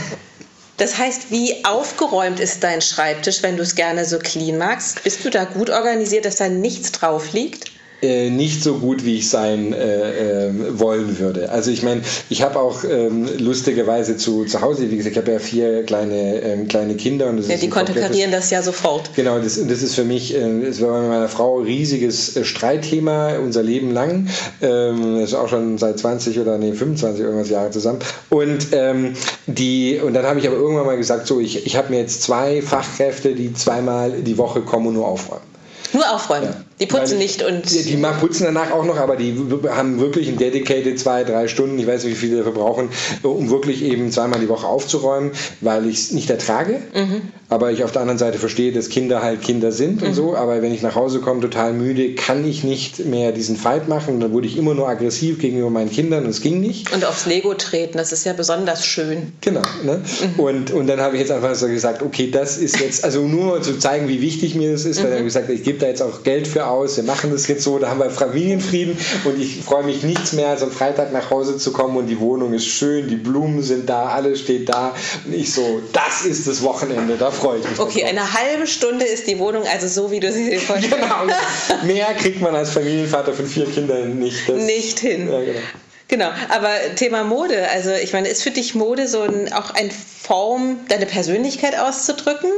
[SPEAKER 2] Das heißt, wie aufgeräumt ist dein Schreibtisch, wenn du es gerne so clean magst? Bist du da gut organisiert, dass da nichts drauf liegt?
[SPEAKER 3] Äh, nicht so gut, wie ich sein äh, äh, wollen würde. Also ich meine, ich habe auch ähm, lustigerweise zu, zu Hause, wie gesagt, ich habe ja vier kleine, ähm, kleine Kinder. Und das
[SPEAKER 2] ja,
[SPEAKER 3] ist
[SPEAKER 2] die konterkarieren das ja sofort.
[SPEAKER 3] Genau, das, das ist für mich, äh, das war bei meiner Frau ein riesiges äh, Streitthema unser Leben lang. Ähm, das ist auch schon seit zwanzig oder nee, fünfundzwanzig irgendwas Jahre zusammen. Und, ähm, die, und dann habe ich aber irgendwann mal gesagt, so, ich, ich habe mir jetzt zwei Fachkräfte, die zweimal die Woche kommen und nur aufräumen.
[SPEAKER 2] Nur aufräumen. Ja. Die putzen Weil, nicht und...
[SPEAKER 3] Die, die putzen danach auch noch, aber die haben wirklich ein dedicated zwei, drei Stunden, ich weiß nicht, wie viele dafür brauchen, um wirklich eben zweimal die Woche aufzuräumen, weil ich es nicht ertrage. Mhm. Aber ich auf der anderen Seite verstehe, dass Kinder halt Kinder sind und mhm. so. Aber wenn ich nach Hause komme, total müde, kann ich nicht mehr diesen Fight machen. Und dann wurde ich immer nur aggressiv gegenüber meinen Kindern und es ging nicht.
[SPEAKER 2] Und aufs Lego treten, das ist ja besonders schön.
[SPEAKER 3] Genau. Ne? Mhm. Und, und dann habe ich jetzt einfach so gesagt, okay, das ist jetzt, also nur zu zeigen, wie wichtig mir das ist, mhm. weil ich habe gesagt, ich gebe da jetzt auch Geld für aus, wir machen das jetzt so, da haben wir Familienfrieden und ich freue mich nichts mehr, als am Freitag nach Hause zu kommen und die Wohnung ist schön, die Blumen sind da, alles steht da und ich so, das ist das Wochenende, da freue ich mich.
[SPEAKER 2] Okay, eine halbe Stunde ist die Wohnung also so, wie du sie dir vorstellst.
[SPEAKER 3] Genau, mehr kriegt man als Familienvater von vier Kindern nicht. Das,
[SPEAKER 2] nicht hin.
[SPEAKER 3] Ja, genau.
[SPEAKER 2] Genau, aber Thema Mode, also ich meine, ist für dich Mode so ein, auch eine Form, deine Persönlichkeit auszudrücken?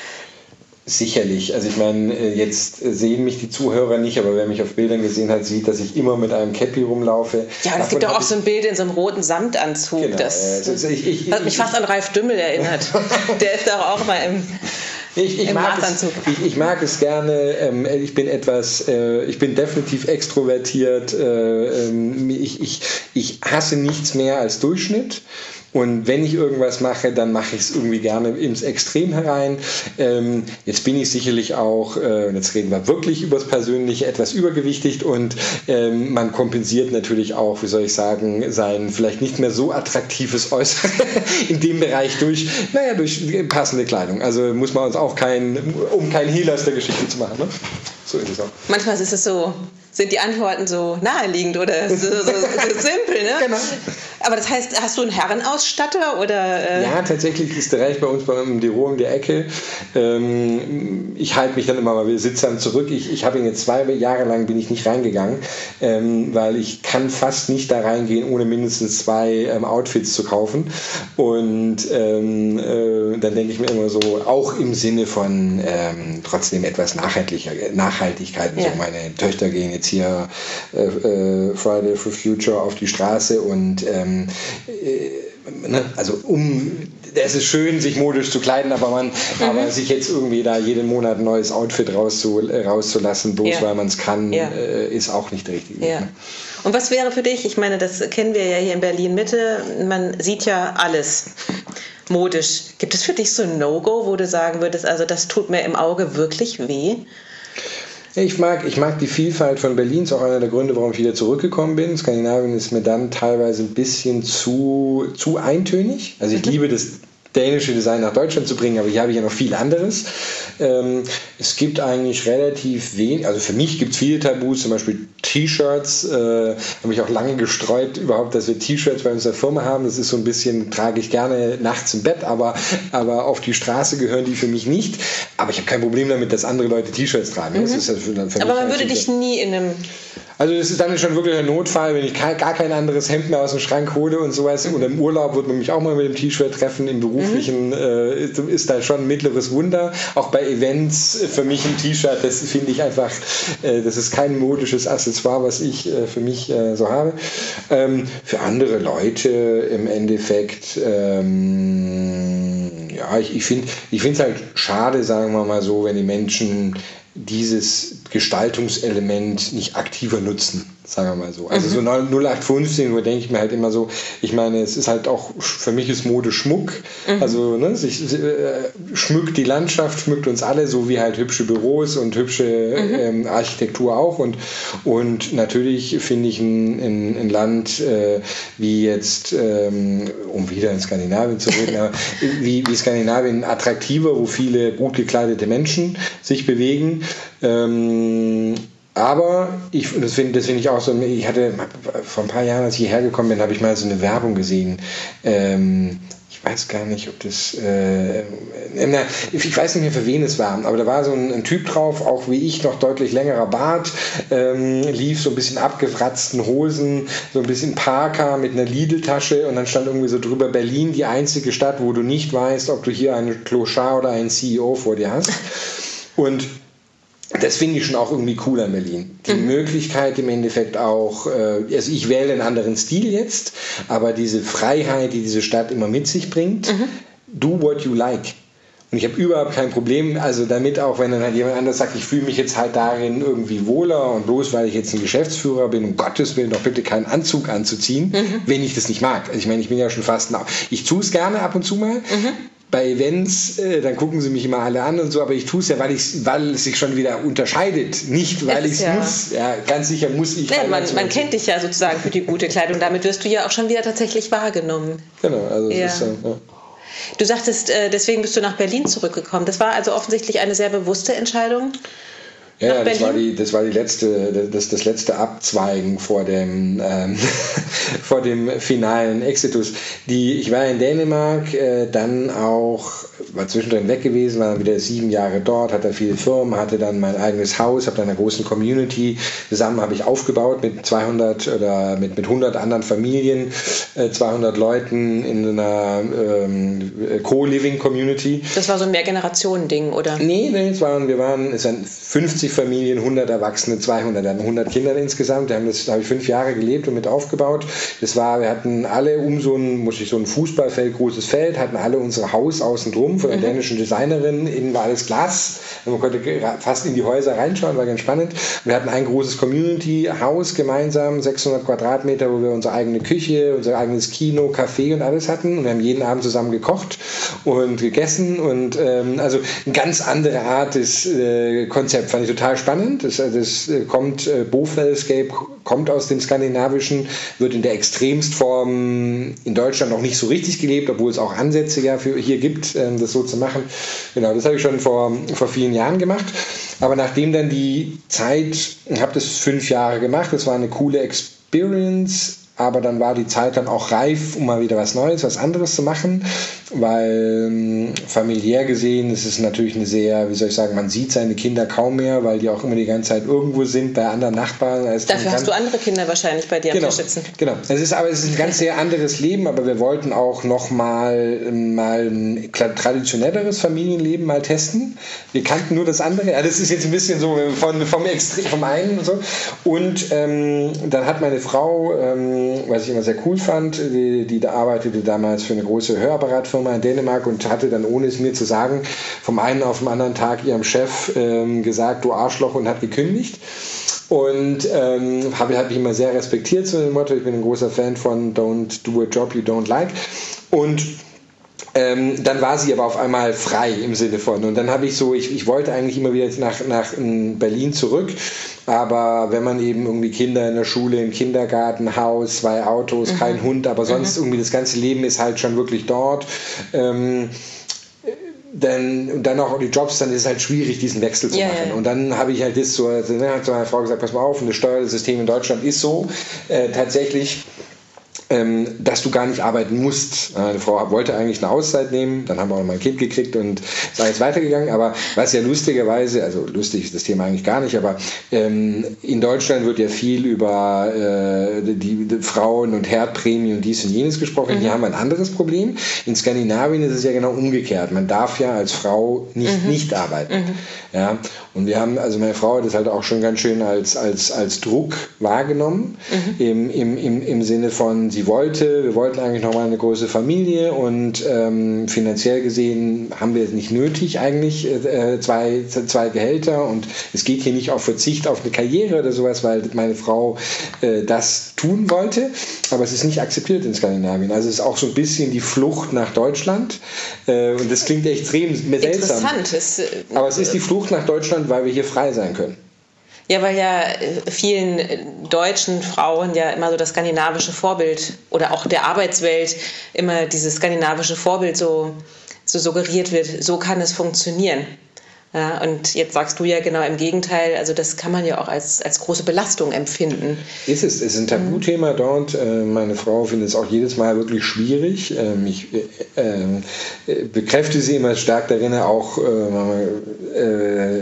[SPEAKER 3] Sicherlich. Also ich meine, jetzt sehen mich die Zuhörer nicht, aber wer mich auf Bildern gesehen hat, sieht, dass ich immer mit einem Cappy rumlaufe.
[SPEAKER 2] Ja, und es gibt doch auch so ein Bild in so einem roten Samtanzug. Genau, das also ich, ich, hat mich fast an Ralf Dümmel erinnert. Der ist doch auch mal im...
[SPEAKER 3] Ich, ich, mag es, ich, ich mag es gerne. Ähm, ich bin etwas, äh, ich bin definitiv extrovertiert. Äh, ähm, ich, ich, ich hasse nichts mehr als Durchschnitt. Und wenn ich irgendwas mache, dann mache ich es irgendwie gerne ins Extrem herein. Ähm, jetzt bin ich sicherlich auch, äh, jetzt reden wir wirklich über das Persönliche, etwas übergewichtig und ähm, man kompensiert natürlich auch, wie soll ich sagen, sein vielleicht nicht mehr so attraktives Äußere in dem Bereich durch, naja, durch passende Kleidung. Also muss man uns auch kein, um kein Hehl aus der Geschichte zu machen. Ne? So ist es auch.
[SPEAKER 2] Manchmal ist es so, sind die Antworten so naheliegend oder so, so, so simpel, ne?
[SPEAKER 3] Genau.
[SPEAKER 2] Aber das heißt, hast du einen Herrenausstatter oder? Äh?
[SPEAKER 3] Ja, tatsächlich ist der Reich bei uns beim Büro um die Ecke. Ähm, ich halte mich dann immer mal wieder sitzend zurück. Ich, ich habe ihn jetzt zwei Jahre lang bin ich nicht reingegangen, ähm, weil ich kann fast nicht da reingehen, ohne mindestens zwei ähm, Outfits zu kaufen. Und ähm, äh, dann denke ich mir immer so, auch im Sinne von ähm, trotzdem etwas nachhaltiger, Nachhaltigkeit. Ja. So meine Töchter gehen jetzt hier äh, äh, Friday for Future auf die Straße und ähm, äh, ne, also um es ist schön, sich modisch zu kleiden, aber man, mhm. aber sich jetzt irgendwie da jeden Monat ein neues Outfit rauszu, rauszulassen, bloß ja. weil man es kann, ja. äh, ist auch nicht der richtige Weg.
[SPEAKER 2] Ja. Und was wäre für dich, ich meine, das kennen wir ja hier in Berlin Mitte, man sieht ja alles modisch. Gibt es für dich so ein No-Go, wo du sagen würdest, also das tut mir im Auge wirklich weh?
[SPEAKER 3] Ich mag, ich mag die Vielfalt von Berlin, ist auch einer der Gründe, warum ich wieder zurückgekommen bin. Skandinavien ist mir dann teilweise ein bisschen zu, zu eintönig. Also ich mhm. liebe das dänische Design nach Deutschland zu bringen, aber hier habe ich ja noch viel anderes. Ähm, es gibt eigentlich relativ wenig, also für mich gibt es viele Tabus, zum Beispiel T-Shirts, äh, habe ich auch lange gestreut überhaupt, dass wir T-Shirts bei uns in der Firma haben. Das ist so ein bisschen, trage ich gerne nachts im Bett, aber, aber auf die Straße gehören die für mich nicht. Aber ich habe kein Problem damit, dass andere Leute T-Shirts tragen. Mhm. Das ist ja für, für
[SPEAKER 2] aber man würde dich nie in einem...
[SPEAKER 3] Also das ist dann schon wirklich ein Notfall, wenn ich gar kein anderes Hemd mehr aus dem Schrank hole und sowas. Mhm. Oder im Urlaub wird man mich auch mal mit dem T-Shirt treffen. Im Beruflichen mhm. äh, ist, ist da schon ein mittleres Wunder. Auch bei Events für mich ein T-Shirt, das finde ich einfach, äh, das ist kein modisches Accessoire, was ich äh, für mich äh, so habe. Ähm, für andere Leute im Endeffekt, ähm, ja, ich, ich finde ich finde es halt schade, sagen wir mal so, wenn die Menschen dieses Gestaltungselement nicht aktiver nutzen, sagen wir mal so. Also so null acht fünfzehn, wo denke ich mir halt immer so, ich meine, es ist halt auch, für mich ist Mode Schmuck, mhm. also ne, sich, äh, schmückt die Landschaft, schmückt uns alle, so wie halt hübsche Büros und hübsche mhm. ähm, Architektur auch und, und natürlich finde ich ein, ein, ein Land äh, wie jetzt, ähm, um wieder in Skandinavien zu reden, aber wie, wie Skandinavien attraktiver, wo viele gut gekleidete Menschen sich bewegen. Ähm, aber ich, das finde das find ich auch so, ich hatte vor ein paar Jahren, als ich hierher gekommen bin, habe ich mal so eine Werbung gesehen. Ähm, ich weiß gar nicht, ob das, äh, na, ich weiß nicht mehr, für wen es war, aber da war so ein, ein Typ drauf, auch wie ich, noch deutlich längerer Bart, ähm, lief so ein bisschen abgefratzten Hosen, so ein bisschen Parker mit einer Lidl-Tasche und dann stand irgendwie so drüber: Berlin, die einzige Stadt, wo du nicht weißt, ob du hier einen Clochard oder einen C E O vor dir hast. Und das finde ich schon auch irgendwie cool an Berlin. Die mhm. Möglichkeit im Endeffekt auch, äh, also ich wähle einen anderen Stil jetzt, aber diese Freiheit, die diese Stadt immer mit sich bringt, mhm. do what you like. Und ich habe überhaupt kein Problem, also damit auch, wenn dann halt jemand anders sagt, ich fühle mich jetzt halt darin irgendwie wohler und bloß weil ich jetzt ein Geschäftsführer bin, um Gottes Willen doch bitte keinen Anzug anzuziehen, mhm. wenn ich das nicht mag. Also ich meine, ich bin ja schon fast, ein, ich tue es gerne ab und zu mal, mhm. bei Events, äh, dann gucken sie mich immer alle an und so, aber ich tue es ja, weil, ich, weil es sich schon wieder unterscheidet, nicht weil ich es ja. muss. Ja, ganz sicher muss ich.
[SPEAKER 2] Nee, man man kennt dich ja sozusagen für die gute Kleidung, damit wirst du ja auch schon wieder tatsächlich wahrgenommen.
[SPEAKER 3] Genau, also
[SPEAKER 2] ja.
[SPEAKER 3] das ist ja. ja.
[SPEAKER 2] Du sagtest, äh, deswegen bist du nach Berlin zurückgekommen. Das war also offensichtlich eine sehr bewusste Entscheidung?
[SPEAKER 3] Ja, ja, das war die, das war die letzte, das, das letzte Abzweigen vor dem, ähm, vor dem finalen Exitus. Die, ich war in Dänemark, äh, dann auch, war zwischendrin weg gewesen, war dann wieder sieben Jahre dort, hatte viele Firmen, hatte dann mein eigenes Haus, habe dann eine große Community zusammen habe ich aufgebaut mit zweihundert oder mit, mit hundert anderen Familien, äh, zweihundert Leuten in einer ähm, Co-Living-Community.
[SPEAKER 2] Das war so ein Mehrgenerationen-Ding, oder?
[SPEAKER 3] Nee, nee, es waren, wir waren, es waren fünfzig Familien, hundert Erwachsene, zweihundert, wir hatten hundert Kinder insgesamt, da, haben das, da habe ich fünf Jahre gelebt und mit aufgebaut. Das war, wir hatten alle um so ein, muss ich so ein Fußballfeld, großes Feld, hatten alle unser Haus außen drum von einer mhm. dänischen Designerin, innen war alles Glas, man konnte fast in die Häuser reinschauen, war ganz spannend. Wir hatten ein großes Community-Haus gemeinsam, sechshundert Quadratmeter, wo wir unsere eigene Küche, unser eigenes Kino, Café und alles hatten und wir haben jeden Abend zusammen gekocht und gegessen und ähm, also eine ganz andere Art des äh, Konzept, fand ich total spannend. Das, das kommt, äh, Bofelscape kommt aus dem Skandinavischen, wird in der Extremstform in Deutschland noch nicht so richtig gelebt, obwohl es auch Ansätze ja für hier gibt, ähm, das so zu machen. Genau, das habe ich schon vor, vor vielen Jahren gemacht. Aber nachdem dann die Zeit, ich habe das fünf Jahre gemacht, das war eine coole Experience, aber dann war die Zeit dann auch reif, um mal wieder was Neues, was anderes zu machen, weil ähm, familiär gesehen ist es natürlich eine sehr, wie soll ich sagen, man sieht seine Kinder kaum mehr, weil die auch immer die ganze Zeit irgendwo sind, bei anderen Nachbarn. Also
[SPEAKER 2] dafür hast du andere Kinder wahrscheinlich bei dir
[SPEAKER 3] genau,
[SPEAKER 2] am Tisch sitzen.
[SPEAKER 3] Genau, es ist aber es ist ein ganz sehr anderes Leben, aber wir wollten auch noch mal, mal ein traditionelleres Familienleben mal testen. Wir kannten nur das andere, ja, das ist jetzt ein bisschen so von, vom Extrem, vom einen und so. Und ähm, dann hat meine Frau, ähm, was ich immer sehr cool fand, die, die da arbeitete damals für eine große Hörapparatfirma in Dänemark und hatte dann, ohne es mir zu sagen, vom einen auf den anderen Tag ihrem Chef ähm, gesagt, du Arschloch, und hat gekündigt. Und ähm, habe hab ich immer sehr respektiert zu dem Motto, ich bin ein großer Fan von Don't do a job you don't like. Und Ähm, dann war sie aber auf einmal frei im Sinne von, und dann habe ich so, ich, ich wollte eigentlich immer wieder nach, nach Berlin zurück, aber wenn man eben irgendwie Kinder in der Schule, im Kindergarten, Haus, zwei Autos, mhm. kein Hund, aber sonst mhm. irgendwie das ganze Leben ist halt schon wirklich dort, ähm, dann, und dann auch die Jobs, dann ist es halt schwierig, diesen Wechsel zu
[SPEAKER 2] ja,
[SPEAKER 3] machen.
[SPEAKER 2] Ja.
[SPEAKER 3] Und dann habe ich halt das so, also, ne, hat so meine Frau gesagt, pass mal auf, und das Steuersystem in Deutschland ist so, äh, tatsächlich, ähm, dass du gar nicht arbeiten musst. Meine Frau wollte eigentlich eine Auszeit nehmen, dann haben wir auch noch mal ein Kind gekriegt und ist jetzt weitergegangen, aber was ja lustigerweise, also lustig ist das Thema eigentlich gar nicht, aber ähm, in Deutschland wird ja viel über äh, die, die Frauen- und Herdprämie und dies und jenes gesprochen. Mhm. Hier haben wir ein anderes Problem. In Skandinavien ist es ja genau umgekehrt. Man darf ja als Frau nicht mhm. nicht arbeiten. Mhm. Ja, und wir haben, also meine Frau hat das halt auch schon ganz schön als, als, als Druck wahrgenommen, mhm. im, im, im, im Sinne von, sie wollte, wir wollten eigentlich nochmal eine große Familie und ähm, finanziell gesehen haben wir es nicht nötig eigentlich, äh, zwei, zwei Gehälter, und es geht hier nicht auf Verzicht auf eine Karriere oder sowas, weil meine Frau äh, das tun wollte, aber es ist nicht akzeptiert in Skandinavien. Also es ist auch so ein bisschen die Flucht nach Deutschland äh, und das klingt extrem seltsam.
[SPEAKER 2] Interessant. Es, äh,
[SPEAKER 3] aber es ist die Flucht nach Deutschland, weil wir hier frei sein können.
[SPEAKER 2] Ja, weil ja vielen deutschen Frauen ja immer so das skandinavische Vorbild oder auch der Arbeitswelt immer dieses skandinavische Vorbild so, so suggeriert wird, so kann es funktionieren. Ja, und jetzt sagst du ja genau im Gegenteil, also das kann man ja auch als, als große Belastung empfinden.
[SPEAKER 3] Ist es, es ist ein Tabuthema dort. Meine Frau findet es auch jedes Mal wirklich schwierig. Ich äh, bekräftige sie immer stark darin, auch äh,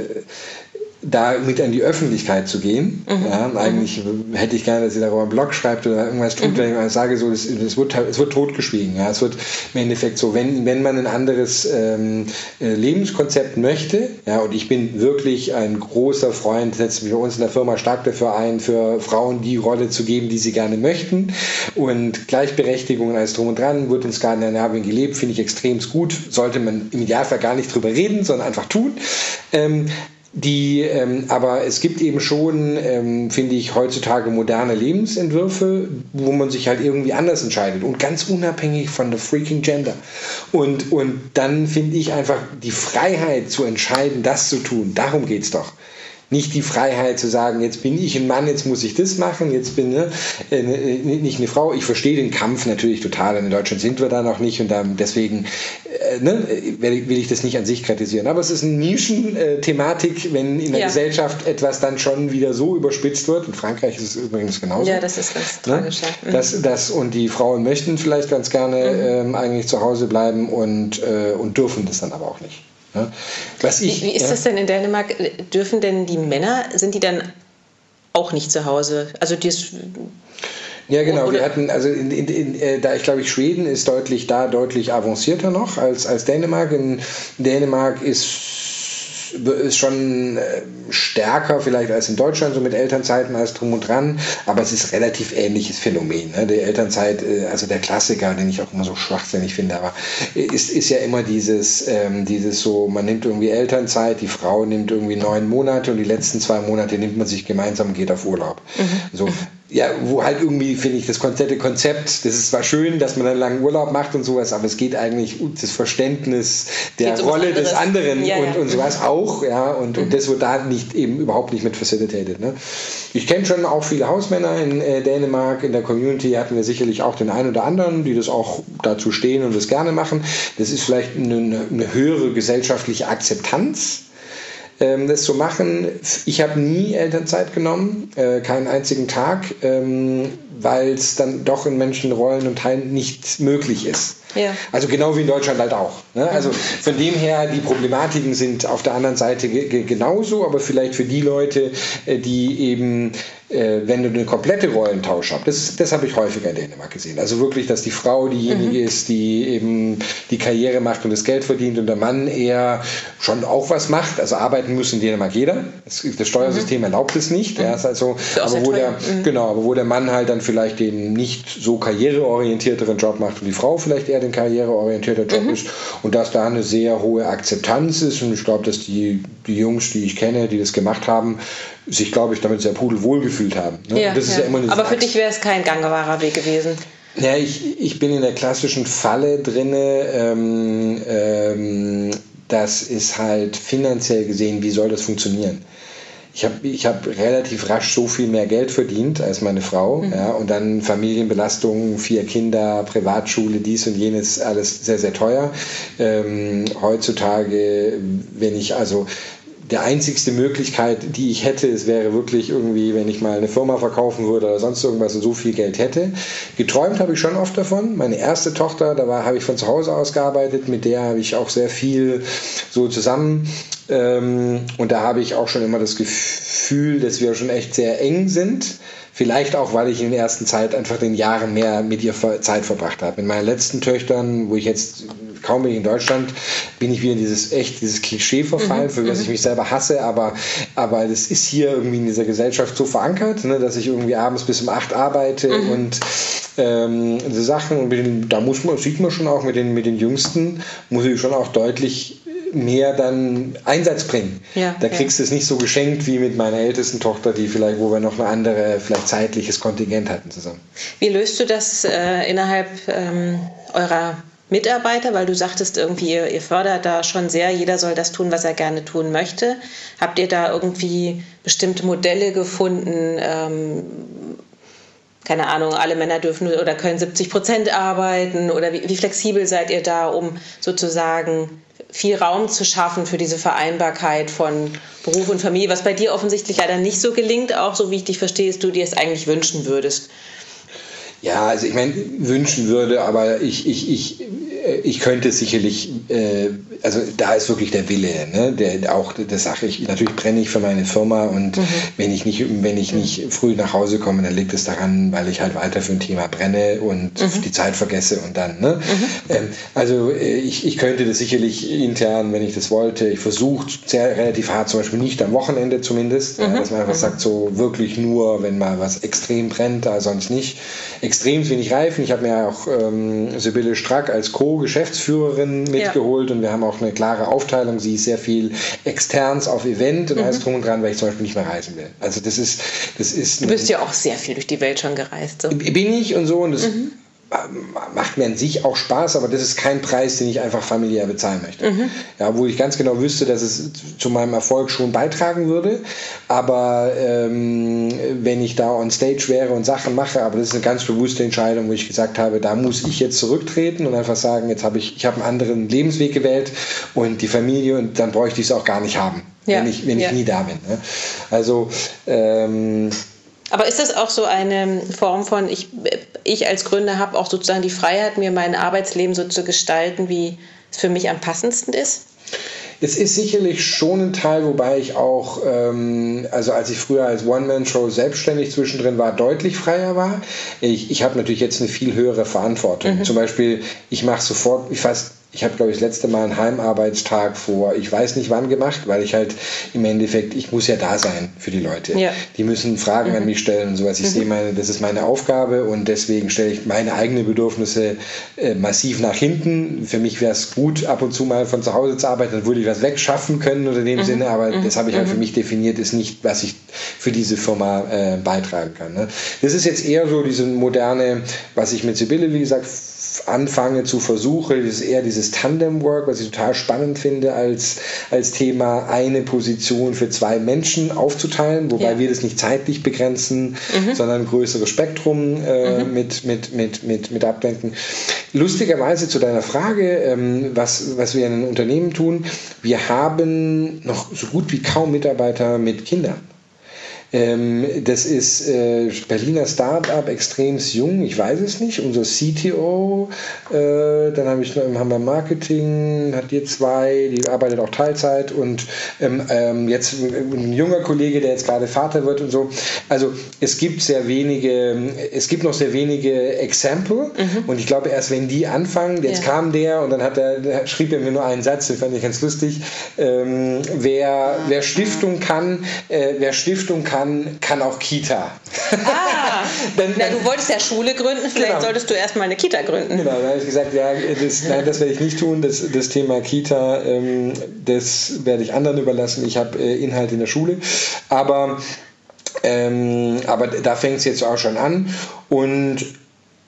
[SPEAKER 3] da mit an die Öffentlichkeit zu gehen. Mhm. Ja, eigentlich mhm. hätte ich gerne, dass sie darüber einen Blog schreibt oder irgendwas tut, mhm. wenn ich sage, so, es, es, wird, es wird totgeschwiegen. Ja. Es wird im Endeffekt so, wenn, wenn man ein anderes ähm, Lebenskonzept möchte, ja, und ich bin wirklich ein großer Freund, setze mich bei uns in der Firma stark dafür ein, für Frauen die Rolle zu geben, die sie gerne möchten, und Gleichberechtigung und alles drum und dran wird in Skandinavien gelebt, finde ich extrem gut, sollte man im Idealfall gar nicht drüber reden, sondern einfach tun. Ähm, Die, ähm, aber es gibt eben schon, ähm, finde ich, heutzutage moderne Lebensentwürfe, wo man sich halt irgendwie anders entscheidet und ganz unabhängig von der freaking Gender. Und, und dann finde ich einfach die Freiheit zu entscheiden, das zu tun, darum geht's doch. Nicht die Freiheit zu sagen, jetzt bin ich ein Mann, jetzt muss ich das machen, jetzt bin ich ne, nicht eine Frau. Ich verstehe den Kampf natürlich total, in Deutschland sind wir da noch nicht, und dann deswegen äh, ne, will ich das nicht an sich kritisieren. Aber es ist eine Nischenthematik, wenn in der ja. Gesellschaft etwas dann schon wieder so überspitzt wird. In Frankreich ist es übrigens genauso.
[SPEAKER 2] Ja, das ist ganz tragisch.
[SPEAKER 3] Ne? Das, das, und die Frauen möchten vielleicht ganz gerne mhm. ähm, eigentlich zu Hause bleiben und, äh, und dürfen das dann aber auch nicht. Ja. Was ich,
[SPEAKER 2] wie, wie ist
[SPEAKER 3] ja.
[SPEAKER 2] das denn in Dänemark? Dürfen denn die Männer, sind die dann auch nicht zu Hause? Also das,
[SPEAKER 3] ja, genau. Oder? Wir hatten, also in, in, in, da ich glaube ich, Schweden ist deutlich da deutlich avancierter noch als, als Dänemark. In Dänemark ist ist schon stärker vielleicht als in Deutschland, so mit Elternzeiten als drum und dran, aber es ist relativ ähnliches Phänomen. Ne? Die Elternzeit, also der Klassiker, den ich auch immer so schwachsinnig finde, aber ist, ist ja immer dieses, ähm, dieses so, man nimmt irgendwie Elternzeit, die Frau nimmt irgendwie neun Monate und die letzten zwei Monate nimmt man sich gemeinsam und geht auf Urlaub. Mhm. So. Ja, wo halt irgendwie, finde ich, das komplette Konzept, das ist zwar schön, dass man einen langen Urlaub macht und sowas, aber es geht eigentlich um das Verständnis der Geht's Rolle des anderen ja, und, ja. und sowas auch, ja, und, mhm. und das wird da nicht eben überhaupt nicht mit facilitated. Ne? Ich kenne schon auch viele Hausmänner in äh, Dänemark, in der Community hatten wir sicherlich auch den einen oder anderen, die das auch dazu stehen und das gerne machen. Das ist vielleicht eine, eine höhere gesellschaftliche Akzeptanz, das zu machen. Ich habe nie Elternzeit genommen, äh, keinen einzigen Tag, ähm, weil es dann doch in Menschenrollen und Teilen nicht möglich ist. Ja. Also genau wie in Deutschland halt auch. Ne? Also von dem her, die Problematiken sind auf der anderen Seite ge- ge- genauso, aber vielleicht für die Leute, äh, die eben, äh, wenn du eine komplette Rollentausch hast, das, das habe ich häufiger in Dänemark gesehen. Also wirklich, dass die Frau diejenige mhm. ist, die eben die Karriere macht und das Geld verdient und der Mann eher schon auch was macht. Also arbeiten muss in Dänemark jeder. Das, das Steuersystem mhm. erlaubt es nicht. Mhm. Ja, ist also, aber wo der, mhm. genau, aber wo der Mann halt dann vielleicht den nicht so karriereorientierteren Job macht und die Frau vielleicht eher den karriereorientierter Job mhm. ist, und dass da eine sehr hohe Akzeptanz ist, und ich glaube, dass die, die Jungs, die ich kenne, die das gemacht haben, sich, glaube ich, damit sehr pudelwohl gefühlt haben. Ne?
[SPEAKER 2] Ja, das ist ja. Ja immer aber für dich wäre es kein gangbarer Weg gewesen.
[SPEAKER 3] Ja, ich, ich bin in der klassischen Falle drinne, ähm, ähm, das ist halt finanziell gesehen, wie soll das funktionieren? ich habe ich hab relativ rasch so viel mehr Geld verdient als meine Frau. Mhm. Ja, und dann Familienbelastung, vier Kinder, Privatschule, dies und jenes, alles sehr, sehr teuer. Ähm, heutzutage, wenn ich also der einzigste Möglichkeit, die ich hätte, es wäre wirklich irgendwie, wenn ich mal eine Firma verkaufen würde oder sonst irgendwas und so viel Geld hätte. Geträumt habe ich schon oft davon. Meine erste Tochter, da war, habe ich von zu Hause aus gearbeitet, mit der habe ich auch sehr viel so zusammen. Ähm, und da habe ich auch schon immer das Gefühl, dass wir schon echt sehr eng sind. Vielleicht auch, weil ich in der ersten Zeit einfach den Jahren mehr mit ihr Zeit verbracht habe. Mit meinen letzten Töchtern, wo ich jetzt kaum bin ich in Deutschland, bin ich wieder in dieses echt dieses Klischee verfallen, mhm, für das ich mich selber hasse, aber, aber das ist hier irgendwie in dieser Gesellschaft so verankert, ne, dass ich irgendwie abends bis um acht arbeite mhm. und ähm, so Sachen. Und mit den, da muss man, sieht man schon auch mit den, mit den Jüngsten, muss ich schon auch deutlich mehr dann Einsatz bringen. Ja, da kriegst ja. du es nicht so geschenkt wie mit meiner ältesten Tochter, die vielleicht, wo wir noch eine andere, vielleicht zeitliches Kontingent hatten zusammen.
[SPEAKER 2] Wie löst du das äh, innerhalb ähm, eurer Mitarbeiter, weil du sagtest irgendwie, ihr, ihr fördert da schon sehr, jeder soll das tun, was er gerne tun möchte. Habt ihr da irgendwie bestimmte Modelle gefunden, ähm, keine Ahnung, alle Männer dürfen oder können siebzig Prozent arbeiten oder wie, wie flexibel seid ihr da, um sozusagen viel Raum zu schaffen für diese Vereinbarkeit von Beruf und Familie, was bei dir offensichtlich leider nicht so gelingt, auch so wie ich dich verstehe, ist, du dir es eigentlich wünschen würdest?
[SPEAKER 3] Ja, also ich meine, wünschen würde, aber ich, ich, ich, ich könnte sicherlich, äh, also da ist wirklich der Wille, ne? Der, auch das sage ich, natürlich brenne ich für meine Firma und mhm. wenn ich nicht, wenn ich nicht früh nach Hause komme, dann liegt es daran, weil ich halt weiter für ein Thema brenne und mhm. die Zeit vergesse und dann, ne? Mhm. Ähm, also ich, ich könnte das sicherlich intern, wenn ich das wollte, ich versuche sehr relativ hart, zum Beispiel nicht am Wochenende zumindest, mhm. ja, dass man einfach mhm. sagt, so wirklich nur, wenn mal was extrem brennt, da sonst nicht. Extrem wenig Reifen. Ich habe mir auch ähm, Sibylle Strack als Co-Geschäftsführerin mitgeholt ja. und wir haben auch eine klare Aufteilung. Sie ist sehr viel externs auf Event und mhm. alles drum und dran, weil ich zum Beispiel nicht mehr reisen will. Also das ist, das ist.
[SPEAKER 2] Du bist ja auch sehr viel durch die Welt schon gereist. So.
[SPEAKER 3] Bin ich und so und das mhm. macht mir an sich auch Spaß, aber das ist kein Preis, den ich einfach familiär bezahlen möchte. Mhm. Ja, wo ich ganz genau wüsste, dass es zu meinem Erfolg schon beitragen würde, aber ähm, wenn ich da on stage wäre und Sachen mache, aber das ist eine ganz bewusste Entscheidung, wo ich gesagt habe, da muss ich jetzt zurücktreten und einfach sagen, jetzt habe ich, ich habe einen anderen Lebensweg gewählt und die Familie und dann bräuchte ich es auch gar nicht haben, ja. wenn ich, wenn ich ja. nie da bin. Ne? Also ähm,
[SPEAKER 2] aber ist das auch so eine Form von, ich, ich als Gründer habe auch sozusagen die Freiheit, mir mein Arbeitsleben so zu gestalten, wie es für mich am passendsten ist?
[SPEAKER 3] Es ist sicherlich schon ein Teil, wobei ich auch, ähm, also als ich früher als One-Man-Show selbstständig zwischendrin war, deutlich freier war. Ich, ich habe natürlich jetzt eine viel höhere Verantwortung. Mhm. Zum Beispiel, ich mache sofort, ich fast Ich habe, glaube ich, das letzte Mal einen Heimarbeitstag vor, ich weiß nicht wann gemacht, weil ich halt im Endeffekt, ich muss ja da sein für die Leute. Ja. Die müssen Fragen mhm. an mich stellen und sowas. Ich mhm. sehe meine, das ist meine Aufgabe und deswegen stelle ich meine eigenen Bedürfnisse äh, massiv nach hinten. Für mich wäre es gut, ab und zu mal von zu Hause zu arbeiten, dann würde ich was wegschaffen können oder in dem mhm. Sinne, aber mhm. das habe ich halt mhm. für mich definiert, ist nicht, was ich für diese Firma äh, beitragen kann. Ne? Das ist jetzt eher so diese moderne, was ich mit Sibylle, wie gesagt, anfange zu versuchen, das ist eher dieses Tandem-Work, was ich total spannend finde, als, als Thema eine Position für zwei Menschen aufzuteilen, wobei ja. wir das nicht zeitlich begrenzen, mhm. sondern ein größeres Spektrum äh, mhm. mit, mit, mit, mit, mit abdenken. Lustigerweise zu deiner Frage, ähm, was, was wir in einem Unternehmen tun, wir haben noch so gut wie kaum Mitarbeiter mit Kindern. Ähm, das ist äh, Berliner Start-up, extrem jung, ich weiß es nicht, unser C T O, äh, dann habe ich noch, haben wir Marketing, hat die zwei, die arbeitet auch Teilzeit und ähm, ähm, jetzt ein junger Kollege, der jetzt gerade Vater wird und so. Also es gibt sehr wenige, es gibt noch sehr wenige Example mhm. und ich glaube erst wenn die anfangen, jetzt ja. kam der und dann hat er, der schrieb er mir nur einen Satz, den fand ich ganz lustig, ähm, wer, wer Stiftung kann, äh, wer Stiftung kann, kann auch Kita.
[SPEAKER 2] Ah, dann, na, du wolltest ja Schule gründen, vielleicht genau. solltest du erstmal eine Kita gründen.
[SPEAKER 3] Genau, da habe ich gesagt, ja, das, nein, das werde ich nicht tun, das, das Thema Kita, ähm, das werde ich anderen überlassen, ich habe äh, Inhalt in der Schule, aber, ähm, aber da fängt es jetzt auch schon an und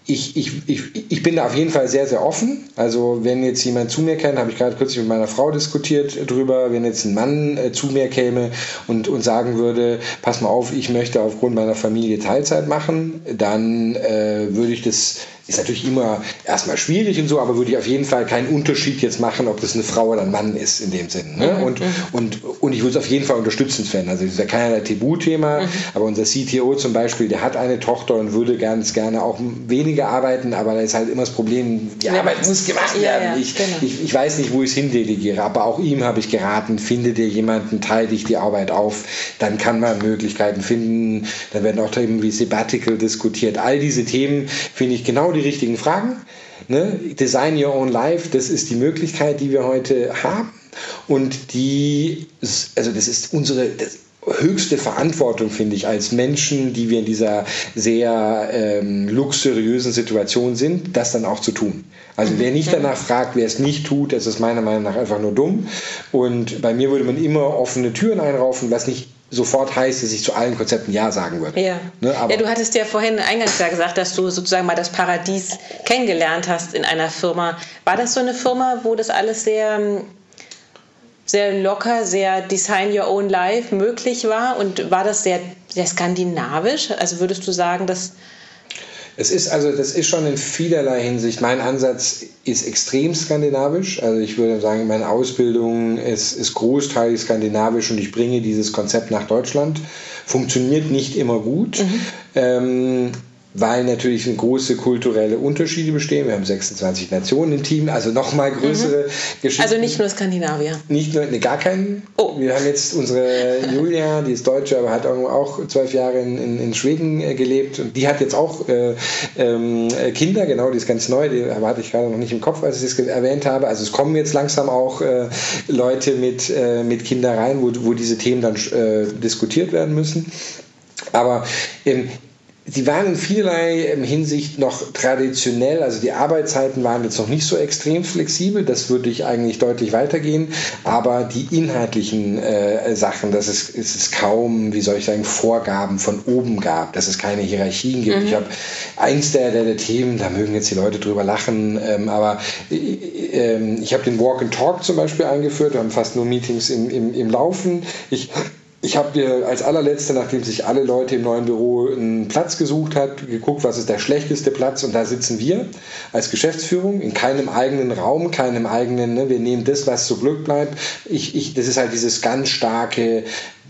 [SPEAKER 3] Ich, ich, ich, ich bin da auf jeden Fall sehr, sehr offen. Also wenn jetzt jemand zu mir käme, habe ich gerade kürzlich mit meiner Frau diskutiert drüber, wenn jetzt ein Mann äh, zu mir käme und, und sagen würde, pass mal auf, ich möchte aufgrund meiner Familie Teilzeit machen, dann äh, würde ich das, ist natürlich immer erstmal schwierig und so, aber würde ich auf jeden Fall keinen Unterschied jetzt machen, ob das eine Frau oder ein Mann ist in dem Sinn. Ne?
[SPEAKER 2] Mhm,
[SPEAKER 3] und, und, und ich würde es auf jeden Fall unterstützend finden. Also das ist ja keinerlei Tabuthema, mhm. aber unser C T O zum Beispiel, der hat eine Tochter und würde ganz gerne auch weniger arbeiten, aber da ist halt immer das Problem, die Arbeit muss gemacht werden. Ja, ja, ich, genau. ich, ich weiß nicht, wo ich es hindelegiere, aber auch ihm habe ich geraten, finde dir jemanden, teile dich die Arbeit auf, dann kann man Möglichkeiten finden, dann werden auch Themen wie Sabbatical diskutiert. All diese Themen finde ich genau die richtigen Fragen. Ne? Design your own life, das ist die Möglichkeit, die wir heute haben und die, also das ist unsere das höchste Verantwortung, finde ich, als Menschen, die wir in dieser sehr ähm, luxuriösen Situation sind, das dann auch zu tun. Also wer nicht danach fragt, wer es nicht tut, das ist meiner Meinung nach einfach nur dumm. Und bei mir würde man immer offene Türen einraufen, was nicht sofort heißt, dass ich zu allen Konzepten Ja sagen würde.
[SPEAKER 2] Ja,
[SPEAKER 3] ne, aber
[SPEAKER 2] ja du hattest ja vorhin eingangs ja gesagt, dass du sozusagen mal das Paradies kennengelernt hast in einer Firma. War das so eine Firma, wo das alles sehr, sehr locker, sehr Design Your Own Life möglich war? Und war das sehr, sehr skandinavisch? Also würdest du sagen, dass...
[SPEAKER 3] Es ist also, das ist schon in vielerlei Hinsicht, mein Ansatz ist extrem skandinavisch, also ich würde sagen, meine Ausbildung ist, ist großteilig skandinavisch und ich bringe dieses Konzept nach Deutschland. Funktioniert nicht immer gut, mhm. ähm, weil natürlich große kulturelle Unterschiede bestehen. Wir haben sechsundzwanzig Nationen im Team, also nochmal größere mhm. Geschichten.
[SPEAKER 2] Also nicht nur Skandinavier?
[SPEAKER 3] Nicht nur, ne, gar keinen.
[SPEAKER 2] Oh.
[SPEAKER 3] Wir haben jetzt unsere Julia, die ist Deutsche, aber hat auch zwölf Jahre in, in, in Schweden äh, gelebt. Und die hat jetzt auch äh, ähm, Kinder, genau, die ist ganz neu, die hatte ich gerade noch nicht im Kopf, als ich das erwähnt habe. Also es kommen jetzt langsam auch äh, Leute mit, äh, mit Kindern rein, wo, wo diese Themen dann äh, diskutiert werden müssen. Aber ähm, sie waren in vielerlei Hinsicht noch traditionell, also die Arbeitszeiten waren jetzt noch nicht so extrem flexibel, das würde ich eigentlich deutlich weitergehen, aber die inhaltlichen äh, Sachen, dass es, es ist kaum, wie soll ich sagen, Vorgaben von oben gab, dass es keine Hierarchien gibt. Mhm. Ich habe eins der, der, der Themen, da mögen jetzt die Leute drüber lachen, ähm, aber äh, äh, ich habe den Walk and Talk zum Beispiel eingeführt, wir haben fast nur Meetings im, im, im Laufen. Ich Ich habe als allerletzte, nachdem sich alle Leute im neuen Büro einen Platz gesucht hat, geguckt, was ist der schlechteste Platz, und da sitzen wir als Geschäftsführung in keinem eigenen Raum, keinem eigenen, ne, wir nehmen das, was zu Glück bleibt. Ich, ich, das ist halt dieses ganz starke,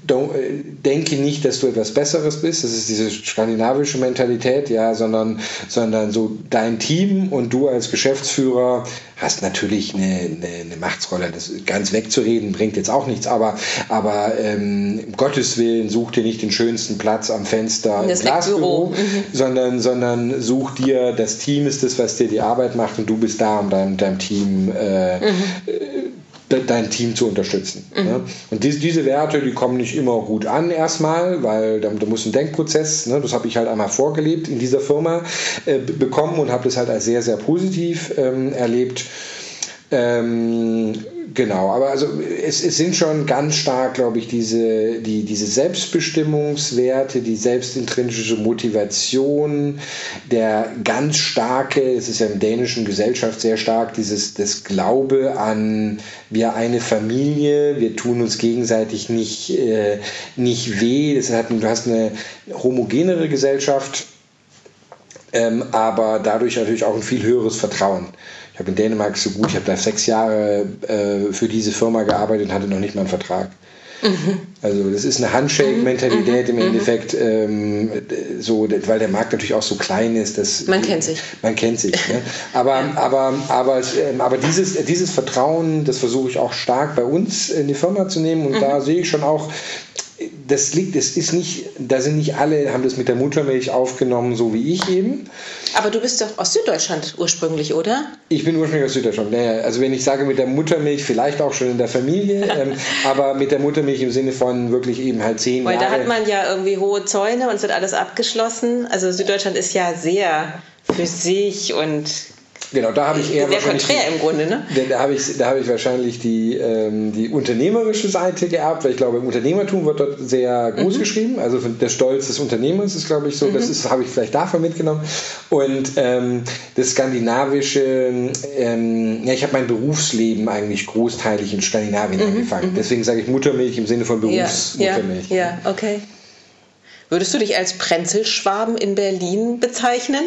[SPEAKER 3] denke nicht, dass du etwas Besseres bist, das ist diese skandinavische Mentalität, ja, sondern, sondern so dein Team und du als Geschäftsführer hast natürlich eine, eine, eine Machtsrolle, das ganz wegzureden bringt jetzt auch nichts, aber, aber ähm, um Gottes Willen such dir nicht den schönsten Platz am Fenster im Glasbüro, mhm. sondern, sondern such dir, das Team ist das, was dir die Arbeit macht und du bist da, um deinem, deinem Team äh, mhm. dein Team zu unterstützen. Mhm. Ne? Und diese, diese Werte, die kommen nicht immer gut an erstmal, weil da, da muss ein Denkprozess, ne, das habe ich halt einmal vorgelebt in dieser Firma, äh, bekommen und habe das halt als sehr, sehr positiv ähm, erlebt. Ähm, genau, aber also es, es sind schon ganz stark, glaube ich, diese, die, diese Selbstbestimmungswerte, die selbstintrinsische Motivation, der ganz starke, es ist ja in der dänischen Gesellschaft sehr stark, dieses das Glaube an wir eine Familie, wir tun uns gegenseitig nicht, äh, nicht weh, das hat, du hast eine homogenere Gesellschaft, ähm, aber dadurch natürlich auch ein viel höheres Vertrauen. Ich habe in Dänemark so gut, ich habe da sechs Jahre äh, für diese Firma gearbeitet und hatte noch nicht mal einen Vertrag. Mhm. Also das ist eine Handshake-Mentalität mhm. im Endeffekt, ähm, so, weil der Markt natürlich auch so klein ist. Dass
[SPEAKER 2] man kennt sich.
[SPEAKER 3] Man kennt sich. Ne? Aber, ja. aber, aber, aber dieses, dieses Vertrauen, das versuche ich auch stark bei uns in die Firma zu nehmen, und mhm. da sehe ich schon auch, das liegt, es ist nicht, da sind nicht alle, haben das mit der Muttermilch aufgenommen, so wie ich eben.
[SPEAKER 2] Aber du bist doch aus Süddeutschland ursprünglich, oder?
[SPEAKER 3] Ich bin ursprünglich aus Süddeutschland. Naja, also wenn ich sage mit der Muttermilch, vielleicht auch schon in der Familie, ähm, aber mit der Muttermilch im Sinne von wirklich eben halt zehn
[SPEAKER 2] Weil
[SPEAKER 3] Jahre.
[SPEAKER 2] Weil da hat man ja irgendwie hohe Zäune und es wird alles abgeschlossen. Also Süddeutschland ist ja sehr für sich und
[SPEAKER 3] Genau, da habe ich eher
[SPEAKER 2] sehr konträr im Grunde, ne?
[SPEAKER 3] Da habe ich, da habe ich wahrscheinlich die, ähm, die unternehmerische Seite geerbt, weil ich glaube, im Unternehmertum wird dort sehr groß mhm. geschrieben. Also der Stolz des Unternehmers ist, glaube ich, so. Mhm. Das ist, habe ich vielleicht davon mitgenommen. Und ähm, das skandinavische, ähm, ja, ich habe mein Berufsleben eigentlich großteilig in Skandinavien mhm. angefangen. Mhm. Deswegen sage ich Muttermilch im Sinne von Berufsmuttermilch.
[SPEAKER 2] Ja, ja, ja, okay. Würdest du dich als Prenzelschwaben in Berlin bezeichnen?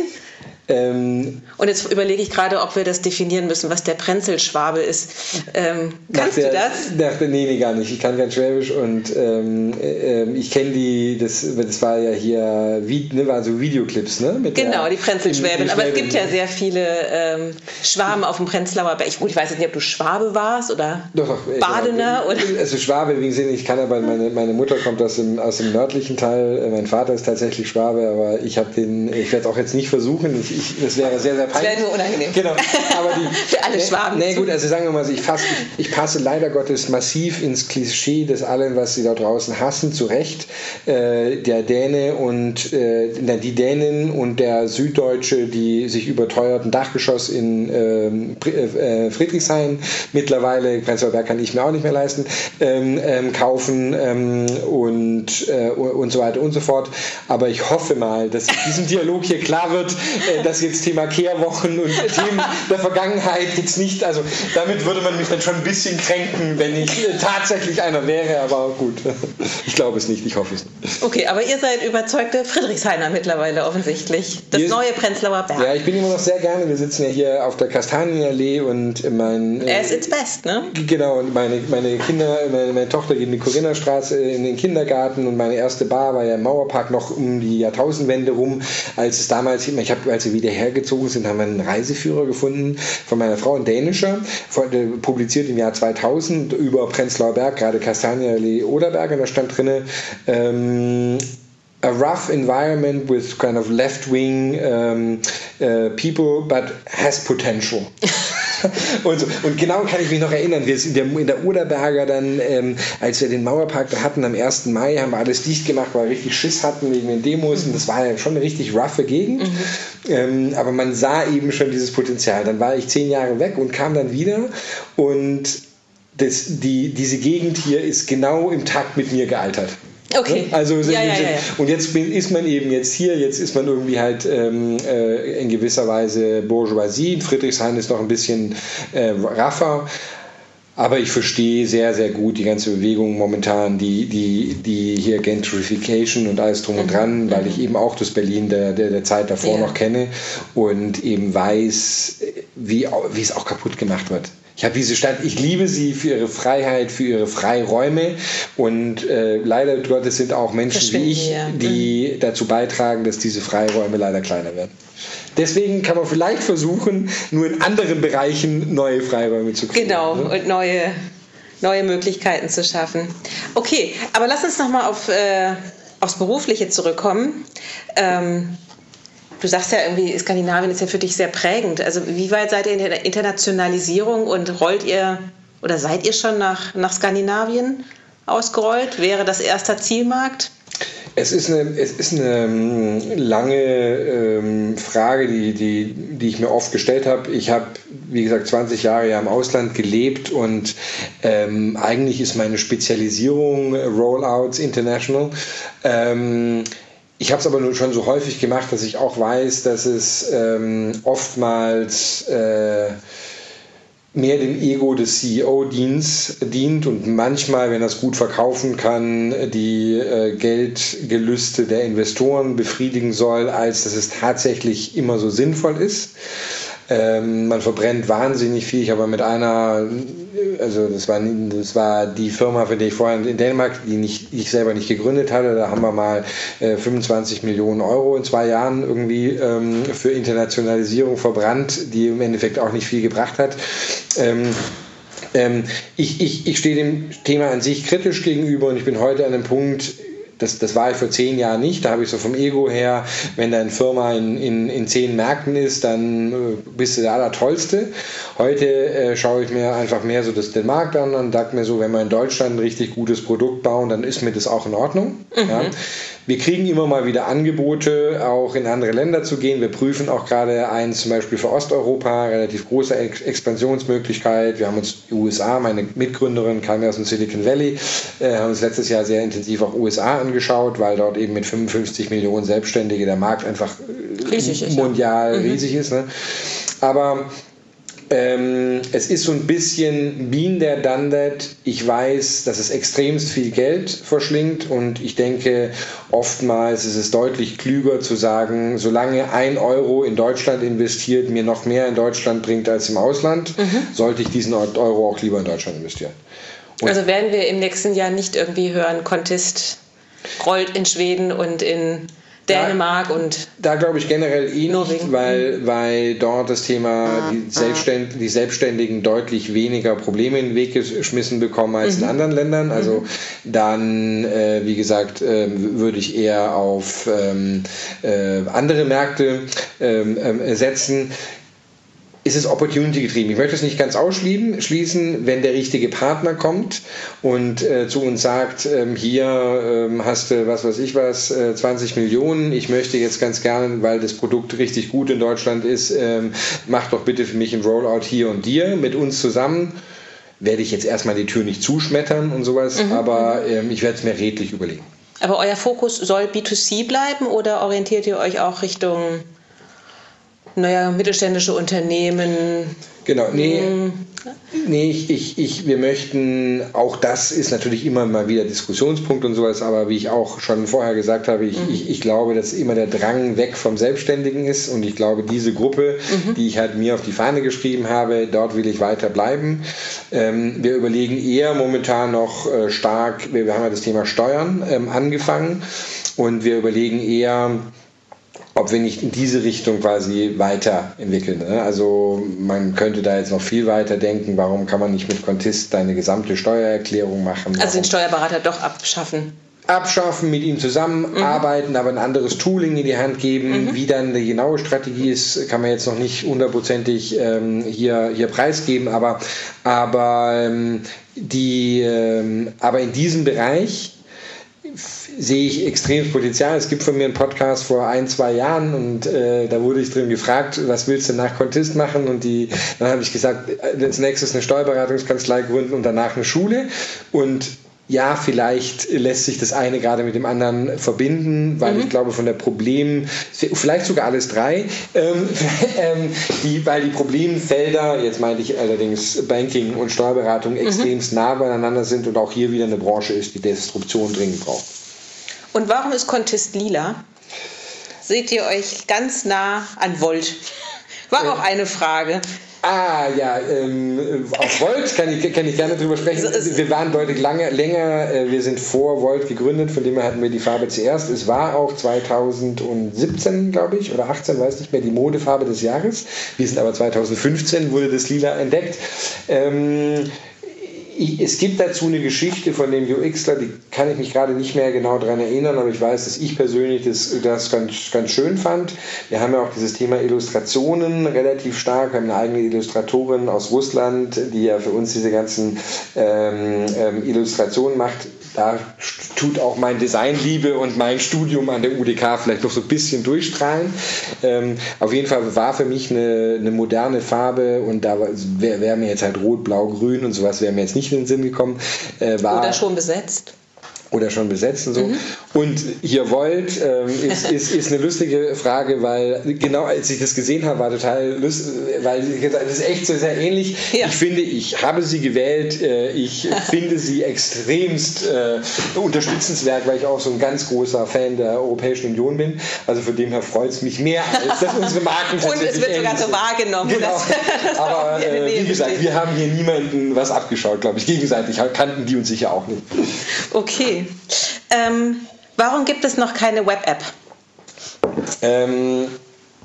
[SPEAKER 2] Ähm, und jetzt überlege ich gerade, ob wir das definieren müssen, was der Prenzelschwabe ist. Ähm, kannst der, du das?
[SPEAKER 3] Dachte, nee, nee, gar nicht. Ich kann kein Schwäbisch und ähm, äh, ich kenne die, das, das war ja hier, wie, ne, war so Videoclips, ne? Mit
[SPEAKER 2] genau,
[SPEAKER 3] der,
[SPEAKER 2] die Prenzelschwäbin. Aber es gibt ja sehr viele ähm, Schwaben auf dem Prenzlauer Berg. Ich, gut, ich weiß jetzt nicht, ob du Schwabe warst oder
[SPEAKER 3] doch, doch,
[SPEAKER 2] Badener.
[SPEAKER 3] Genau. Oder? Also Schwabe, wie gesagt, ich kann aber, meine, meine Mutter kommt aus dem, aus dem nördlichen Teil, mein Vater ist tatsächlich Schwabe, aber ich habe den, ich werde es auch jetzt nicht versuchen. Ich, Ich, das wäre sehr, sehr peinlich. Das wäre
[SPEAKER 2] nur unangenehm.
[SPEAKER 3] Genau. Aber die,
[SPEAKER 2] für alle Schwaben.
[SPEAKER 3] Nee, gut, also sagen wir mal so, ich, fasse, ich, ich passe leider Gottes massiv ins Klischee des allen, was sie da draußen hassen, zurecht. Äh, der Däne und äh, die Dänin und der Süddeutsche, die sich überteuerten Dachgeschoss in ähm, äh, Friedrichshain, mittlerweile, Prenzlauer Berg kann ich mir auch nicht mehr leisten, ähm, ähm, kaufen ähm, und, äh, und so weiter und so fort. Aber ich hoffe mal, dass diesem Dialog hier klar wird, dass jetzt Thema Kehrwochen und Themen der Vergangenheit jetzt nicht, also damit würde man mich dann schon ein bisschen kränken, wenn ich tatsächlich einer wäre, aber gut, ich glaube es nicht, ich hoffe es nicht.
[SPEAKER 2] Okay, aber ihr seid überzeugte Friedrichshainer mittlerweile offensichtlich, das wir, neue Prenzlauer Berg.
[SPEAKER 3] Ja, ich bin immer noch sehr gerne, wir sitzen ja hier auf der Kastanienallee und mein...
[SPEAKER 2] As it's best, ne?
[SPEAKER 3] Genau, und meine, meine Kinder, meine, meine Tochter geht in die Corinna-Straße in den Kindergarten und meine erste Bar war ja im Mauerpark noch um die Jahrtausendwende rum, als es damals, ich habe, als wir wieder hergezogen sind, haben wir einen Reiseführer gefunden von meiner Frau, ein dänischer, publiziert im Jahr zweitausend über Prenzlauer Berg, gerade Kastanienallee Oderberg, und da stand drin, ähm, a rough environment with kind of left-wing um, uh, people, but has potential. Und, so. Und genau kann ich mich noch erinnern, wir in der, in der Oderberger dann, ähm, als wir den Mauerpark da hatten am ersten Mai, haben wir alles dicht gemacht, weil wir richtig Schiss hatten wegen den Demos, und das war ja schon eine richtig roughe Gegend. Mhm. Ähm, aber man sah eben schon dieses Potenzial. Dann war ich zehn Jahre weg und kam dann wieder, und das, die, diese Gegend hier ist genau im Takt mit mir gealtert.
[SPEAKER 2] Okay.
[SPEAKER 3] Also
[SPEAKER 2] ja, ja, ja, ja.
[SPEAKER 3] Und jetzt ist man eben jetzt hier, jetzt ist man irgendwie halt ähm, äh, in gewisser Weise Bourgeoisie. Friedrichshain ist noch ein bisschen äh, raffer. Aber ich verstehe sehr, sehr gut die ganze Bewegung momentan, die, die, die hier Gentrification und alles drum und dran, mhm. weil ich eben auch das Berlin der, der, der Zeit davor ja. noch kenne und eben weiß, wie, wie es auch kaputt gemacht wird. Ich habe diese Stadt, ich liebe sie für ihre Freiheit, für ihre Freiräume, und äh, leider Gottes sind auch Menschen wie ich, ja. die mhm. dazu beitragen, dass diese Freiräume leider kleiner werden. Deswegen kann man vielleicht versuchen, nur in anderen Bereichen neue Freiräume zu kriegen.
[SPEAKER 2] Genau, ne? Und neue, neue Möglichkeiten zu schaffen. Okay, aber lass uns nochmal auf, äh, aufs Berufliche zurückkommen. Ähm, Du sagst ja irgendwie, Skandinavien ist ja für dich sehr prägend. Also wie weit seid ihr in der Internationalisierung und rollt ihr oder seid ihr schon nach, nach Skandinavien ausgerollt? Wäre das erster Zielmarkt?
[SPEAKER 3] Es ist eine, es ist eine lange ähm, Frage, die, die, die ich mir oft gestellt habe. Ich habe, wie gesagt, zwanzig Jahre ja im Ausland gelebt, und ähm, eigentlich ist meine Spezialisierung Rollouts International. Ähm, Ich habe es aber nur schon so häufig gemacht, dass ich auch weiß, dass es ähm, oftmals äh, mehr dem Ego des C E O dient, dient und manchmal, wenn er es gut verkaufen kann, die äh, Geldgelüste der Investoren befriedigen soll, als dass es tatsächlich immer so sinnvoll ist. Ähm, man verbrennt wahnsinnig viel. Ich habe mit einer, also das war, das war die Firma, für die ich vorher in Dänemark, die nicht, ich selber nicht gegründet hatte, da haben wir mal äh, fünfundzwanzig Millionen Euro in zwei Jahren irgendwie ähm, für Internationalisierung verbrannt, die im Endeffekt auch nicht viel gebracht hat. Ähm, ähm, ich, ich, ich stehe dem Thema an sich kritisch gegenüber, und ich bin heute an einem Punkt, Das, das war ich vor zehn Jahren nicht. Da habe ich so vom Ego her, wenn deine Firma in, in, in zehn Märkten ist, dann äh, bist du der Allertollste. Heute äh, schaue ich mir einfach mehr so das, den Markt an und sage mir so, wenn wir in Deutschland ein richtig gutes Produkt bauen, dann ist mir das auch in Ordnung. Mhm. Ja. wir kriegen immer mal wieder Angebote, auch in andere Länder zu gehen. Wir prüfen auch gerade eins zum Beispiel für Osteuropa, relativ große Ex- Expansionsmöglichkeit. Wir haben uns U S A, meine Mitgründerin kam ja aus dem Silicon Valley, äh, haben uns letztes Jahr sehr intensiv auch U S A angeschaut, weil dort eben mit fünfundfünfzig Millionen Selbstständige der Markt einfach riesig ist, mondial ja. riesig mhm. ist. Ne? Aber Ähm, es ist so ein bisschen been there, done that. Ich weiß, dass es extremst viel Geld verschlingt und ich denke, oftmals ist es deutlich klüger zu sagen, solange ein Euro in Deutschland investiert mir noch mehr in Deutschland bringt als im Ausland, mhm. sollte ich diesen Euro auch lieber in Deutschland investieren.
[SPEAKER 2] Und also werden wir im nächsten Jahr nicht irgendwie hören, Contist rollt in Schweden und in Dänemark da, und
[SPEAKER 3] da glaube ich generell eh nicht, weil, weil dort das Thema ah, die, Selbstständ, ah. die Selbstständigen deutlich weniger Probleme in den Weg geschmissen bekommen als mhm. in anderen Ländern. Also mhm. dann, äh, wie gesagt, äh, würde ich eher auf ähm, äh, andere Märkte äh, setzen. Ist es Opportunity getrieben. Ich möchte es nicht ganz ausschließen, wenn der richtige Partner kommt und äh, zu uns sagt, ähm, hier ähm, hast du, was weiß ich was, äh, zwanzig Millionen, ich möchte jetzt ganz gerne, weil das Produkt richtig gut in Deutschland ist, ähm, mach doch bitte für mich ein Rollout hier und dir mit uns zusammen. Werde ich jetzt erstmal die Tür nicht zuschmettern und sowas, mhm. aber ähm, ich werde es mir redlich überlegen.
[SPEAKER 2] Aber euer Fokus soll B zwei C bleiben oder orientiert ihr euch auch Richtung naja, mittelständische Unternehmen?
[SPEAKER 3] Genau, nee, nee ich, ich, ich, wir möchten, auch das ist natürlich immer mal wieder Diskussionspunkt und sowas, aber wie ich auch schon vorher gesagt habe, ich, mhm. ich, ich glaube, dass immer der Drang weg vom Selbstständigen ist und ich glaube, diese Gruppe, mhm. die ich halt mir auf die Fahne geschrieben habe, dort will ich weiter bleiben. Ähm, wir überlegen eher momentan noch äh, stark, wir, wir haben ja das Thema Steuern ähm, angefangen und wir überlegen eher, ob wir nicht in diese Richtung quasi weiterentwickeln. Ne? Also man könnte da jetzt noch viel weiter denken, warum kann man nicht mit Contist deine gesamte Steuererklärung machen?
[SPEAKER 2] Also den Steuerberater doch abschaffen?
[SPEAKER 3] Abschaffen, mit ihm zusammenarbeiten, mhm. aber ein anderes Tooling in die Hand geben. Mhm. Wie dann die genaue Strategie ist, kann man jetzt noch nicht hundertprozentig ähm, hier, hier preisgeben, aber, aber, ähm, die, ähm, aber in diesem Bereich sehe ich extremes Potenzial. Es gibt von mir einen Podcast vor ein, zwei Jahren und äh, da wurde ich drin gefragt, was willst du nach Contist machen? Und die, dann habe ich gesagt, als nächstes eine Steuerberatungskanzlei gründen und danach eine Schule. Und ja, vielleicht lässt sich das eine gerade mit dem anderen verbinden, weil mhm. ich glaube, von der Problem, vielleicht sogar alles drei, ähm, ähm, die, weil die Problemfelder, jetzt meinte ich allerdings Banking und Steuerberatung, mhm. extremst nah beieinander sind und auch hier wieder eine Branche ist, die Disruption dringend braucht.
[SPEAKER 2] Und warum ist Contist lila? Seht ihr euch ganz nah an Volt? War auch eine Frage.
[SPEAKER 3] Ah, ja, ähm, auf Volt kann ich, kann ich gerne drüber sprechen. Wir waren deutlich lange, länger, äh, wir sind vor Volt gegründet, von dem her hatten wir die Farbe zuerst. Es war auch zweitausendsiebzehn, glaube ich, oder achtzehn, weiß nicht mehr, die Modefarbe des Jahres. Wir sind aber zweitausendfünfzehn, wurde das Lila entdeckt. Ähm, Es gibt dazu eine Geschichte von dem U Xler, die kann ich mich gerade nicht mehr genau daran erinnern, aber ich weiß, dass ich persönlich das, das ganz, ganz schön fand. Wir haben ja auch dieses Thema Illustrationen relativ stark. Wir haben eine eigene Illustratorin aus Russland, die ja für uns diese ganzen ähm, ähm, Illustrationen macht. Da tut auch mein Designliebe und mein Studium an der U D K vielleicht noch so ein bisschen durchstrahlen. Ähm, auf jeden Fall war für mich eine, eine moderne Farbe und da wäre wär mir jetzt halt rot, blau, grün und sowas wäre mir jetzt nicht in den Sinn gekommen. Äh, war,
[SPEAKER 2] Oder schon besetzt.
[SPEAKER 3] Oder schon besetzt und so. Mhm. Und hier Volt ähm, ist, ist, ist eine lustige Frage, weil genau als ich das gesehen habe, war total lustig, weil das ist echt so sehr ähnlich. Ja. Ich finde, ich habe sie gewählt, äh, ich finde sie extremst äh, unterstützenswert, weil ich auch so ein ganz großer Fan der Europäischen Union bin. Also von dem her freut es mich mehr, als dass unsere Marken
[SPEAKER 2] tatsächlich Und es wird sogar so wahrgenommen.
[SPEAKER 3] Genau. Aber äh, wie gesagt, wir haben hier niemanden was abgeschaut, glaube ich. Gegenseitig kannten die uns sicher auch nicht.
[SPEAKER 2] Okay. Ähm, warum gibt es noch keine Web-App?
[SPEAKER 3] Ähm,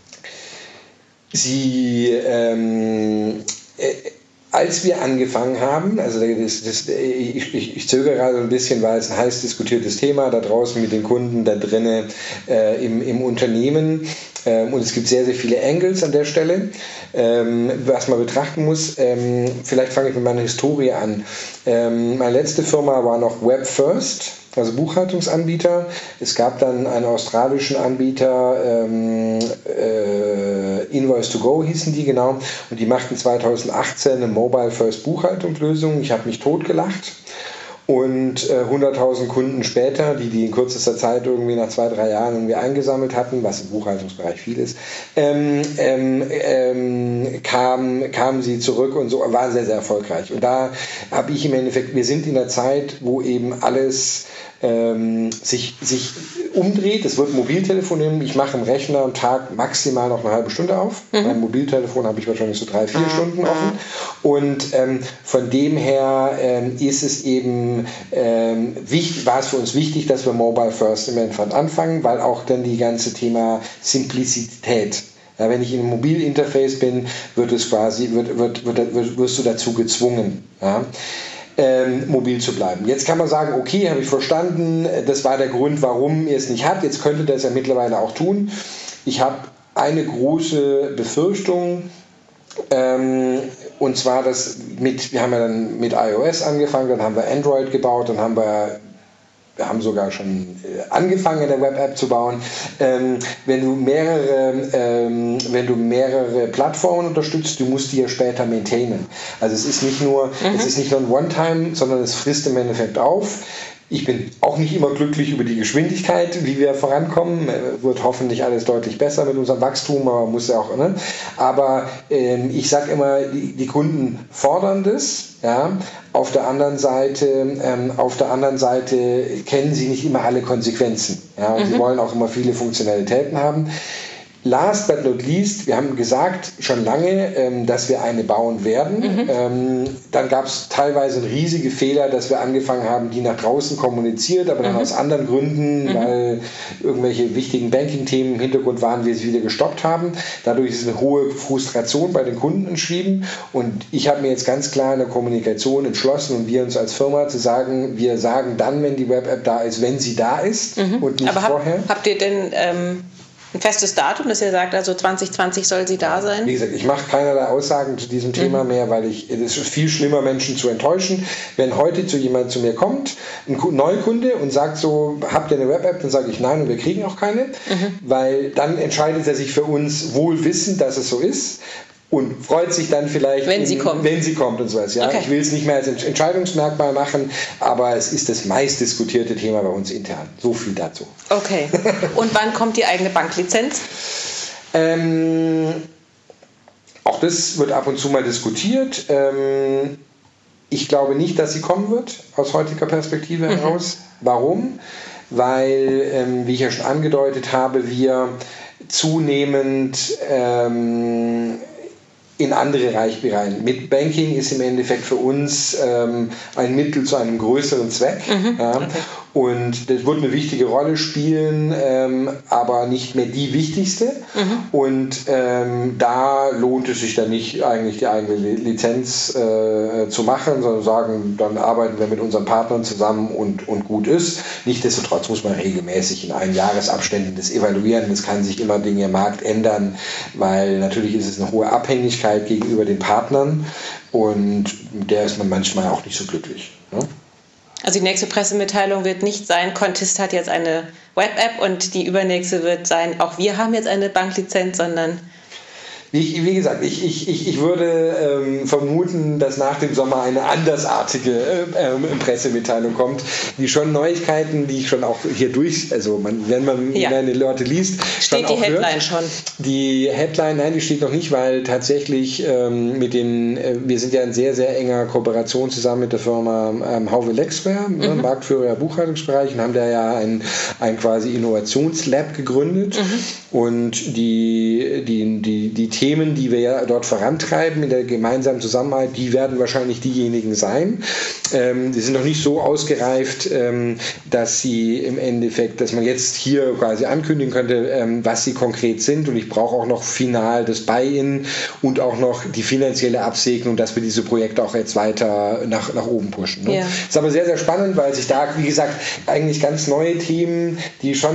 [SPEAKER 3] sie, ähm, äh, als wir angefangen haben, also das, das, ich, ich, ich zögere gerade ein bisschen, weil es ein heiß diskutiertes Thema da draußen mit den Kunden da drinnen äh, im, im Unternehmen. Ähm, und es gibt sehr, sehr viele Angles an der Stelle, ähm, was man betrachten muss. Ähm, vielleicht fange ich mit meiner Historie an. Ähm, meine letzte Firma war noch Web First, also Buchhaltungsanbieter. Es gab dann einen australischen Anbieter, ähm, äh, Invoice to Go hießen die genau, und die machten zweitausendachtzehn eine Mobile First Buchhaltungslösung. Ich habe mich totgelacht. Und äh, hunderttausend Kunden später, die die in kürzester Zeit irgendwie nach zwei, drei Jahren irgendwie eingesammelt hatten, was im Buchhaltungsbereich viel ist, ähm, ähm, ähm, kamen kam sie zurück und so, waren sehr, sehr erfolgreich. Und da habe ich im Endeffekt, wir sind in der Zeit, wo eben alles ähm, sich, sich umdreht. Es wird Mobiltelefon nehmen. Ich mache im Rechner am Tag maximal noch eine halbe Stunde auf. Mhm. Beim Mobiltelefon habe ich wahrscheinlich so drei, vier mhm. Stunden offen. Und ähm, von dem her ähm, ist es eben ähm, wichtig, war es für uns wichtig, dass wir Mobile First im Endeffekt anfangen, weil auch dann die ganze Thema Simplizität. Ja, wenn ich in einem Mobilinterface bin, wird es quasi, wird, wird, wird, wird, wirst du dazu gezwungen. Ja. Ähm, mobil zu bleiben. Jetzt kann man sagen, okay, habe ich verstanden, das war der Grund, warum ihr es nicht habt, jetzt könntet ihr es ja mittlerweile auch tun. Ich habe eine große Befürchtung, ähm, und zwar, dass mit, wir haben ja dann mit iOS angefangen, dann haben wir Android gebaut, dann haben wir Wir haben sogar schon angefangen, eine Web-App zu bauen. Ähm, wenn du mehrere, ähm, wenn du mehrere Plattformen unterstützt, du musst die ja später maintainen. Also es ist nicht nur, mhm. es ist nicht nur ein One-Time, sondern es frisst im Endeffekt auf. Ich bin auch nicht immer glücklich über die Geschwindigkeit, wie wir vorankommen. Wird hoffentlich alles deutlich besser mit unserem Wachstum, aber muss ja auch, ne? Aber ähm, ich sage immer, die, die Kunden fordern das. Ja. Auf der anderen Seite, ähm, auf der anderen Seite kennen sie nicht immer alle Konsequenzen. Ja. Und mhm. sie wollen auch immer viele Funktionalitäten haben. Last but not least, wir haben gesagt schon lange, ähm, dass wir eine bauen werden. Mhm. Ähm, dann gab es teilweise riesige Fehler, dass wir angefangen haben, die nach draußen kommuniziert, aber dann mhm. aus anderen Gründen, mhm. weil irgendwelche wichtigen Banking-Themen im Hintergrund waren, wir es wieder gestoppt haben. Dadurch ist eine hohe Frustration bei den Kunden entstanden. Und ich habe mir jetzt ganz klar in der Kommunikation entschlossen und wir uns als Firma zu sagen, wir sagen dann, wenn die Web-App da ist, wenn sie da ist mhm. und nicht
[SPEAKER 2] aber
[SPEAKER 3] vorher.
[SPEAKER 2] Hab, habt ihr denn ähm ein festes Datum, dass ihr sagt, also zwanzig zwanzig soll sie da sein?
[SPEAKER 3] Wie gesagt, ich mache keinerlei Aussagen zu diesem Thema mhm. mehr, weil ich, es ist viel schlimmer, Menschen zu enttäuschen. Wenn heute zu jemand zu mir kommt, ein Neukunde, und sagt so, habt ihr eine Web-App? Dann sage ich nein und wir kriegen auch keine, mhm. weil dann entscheidet er sich für uns wohl wissend, dass es so ist. Und freut sich dann vielleicht,
[SPEAKER 2] wenn sie kommt,
[SPEAKER 3] wenn sie kommt und so was. Ja? Okay. Ich will es nicht mehr als Entscheidungsmerkmal machen, aber es ist das meistdiskutierte Thema bei uns intern. So viel dazu.
[SPEAKER 2] Okay. Und wann kommt die eigene Banklizenz?
[SPEAKER 3] ähm, auch das wird ab und zu mal diskutiert. Ähm, ich glaube nicht, dass sie kommen wird, aus heutiger Perspektive mhm. heraus. Warum? Weil, ähm, wie ich ja schon angedeutet habe, wir zunehmend ähm, in andere Reichbereiche. Mit Banking ist im Endeffekt für uns ähm, ein Mittel zu einem größeren Zweck. Mhm, ja. Okay. Und das wird eine wichtige Rolle spielen, ähm, aber nicht mehr die wichtigste. Mhm. Und ähm, da lohnt es sich dann nicht, eigentlich die eigene Lizenz äh, zu machen, sondern sagen, dann arbeiten wir mit unseren Partnern zusammen und, und gut ist. Nichtsdestotrotz muss man regelmäßig in Einjahresabständen das evaluieren. Es kann sich immer Dinge im Markt ändern, weil natürlich ist es eine hohe Abhängigkeit gegenüber den Partnern und der ist man manchmal auch nicht so glücklich. Ne?
[SPEAKER 2] Also die nächste Pressemitteilung wird nicht sein, Contist hat jetzt eine Web-App, und die übernächste wird sein, auch wir haben jetzt eine Banklizenz, sondern...
[SPEAKER 3] Wie, wie gesagt, ich, ich, ich würde ähm, vermuten, dass nach dem Sommer eine andersartige äh, Pressemitteilung kommt, die schon Neuigkeiten, die ich schon auch hier durch, also man, wenn man ja. meine Leute liest,
[SPEAKER 2] steht die Headline hört. schon.
[SPEAKER 3] Die Headline, nein, die steht noch nicht, weil tatsächlich ähm, mit den, äh, wir sind ja in sehr, sehr enger Kooperation zusammen mit der Firma ähm, Hauwe Lexware, mhm. ne, Marktführer im Buchhaltungsbereich, und haben da ja ein, ein quasi Innovationslab gegründet mhm. und die, die, die, die Themen, die wir ja dort vorantreiben in der gemeinsamen Zusammenarbeit, die werden wahrscheinlich diejenigen sein. Ähm, die sind noch nicht so ausgereift, ähm, dass sie im Endeffekt, dass man jetzt hier quasi ankündigen könnte, ähm, was sie konkret sind, und ich brauche auch noch final das Buy-in und auch noch die finanzielle Absegnung, dass wir diese Projekte auch jetzt weiter nach, nach oben pushen. Ne? Ja. Ist aber sehr, sehr spannend, weil sich da, wie gesagt, eigentlich ganz neue Themen, die schon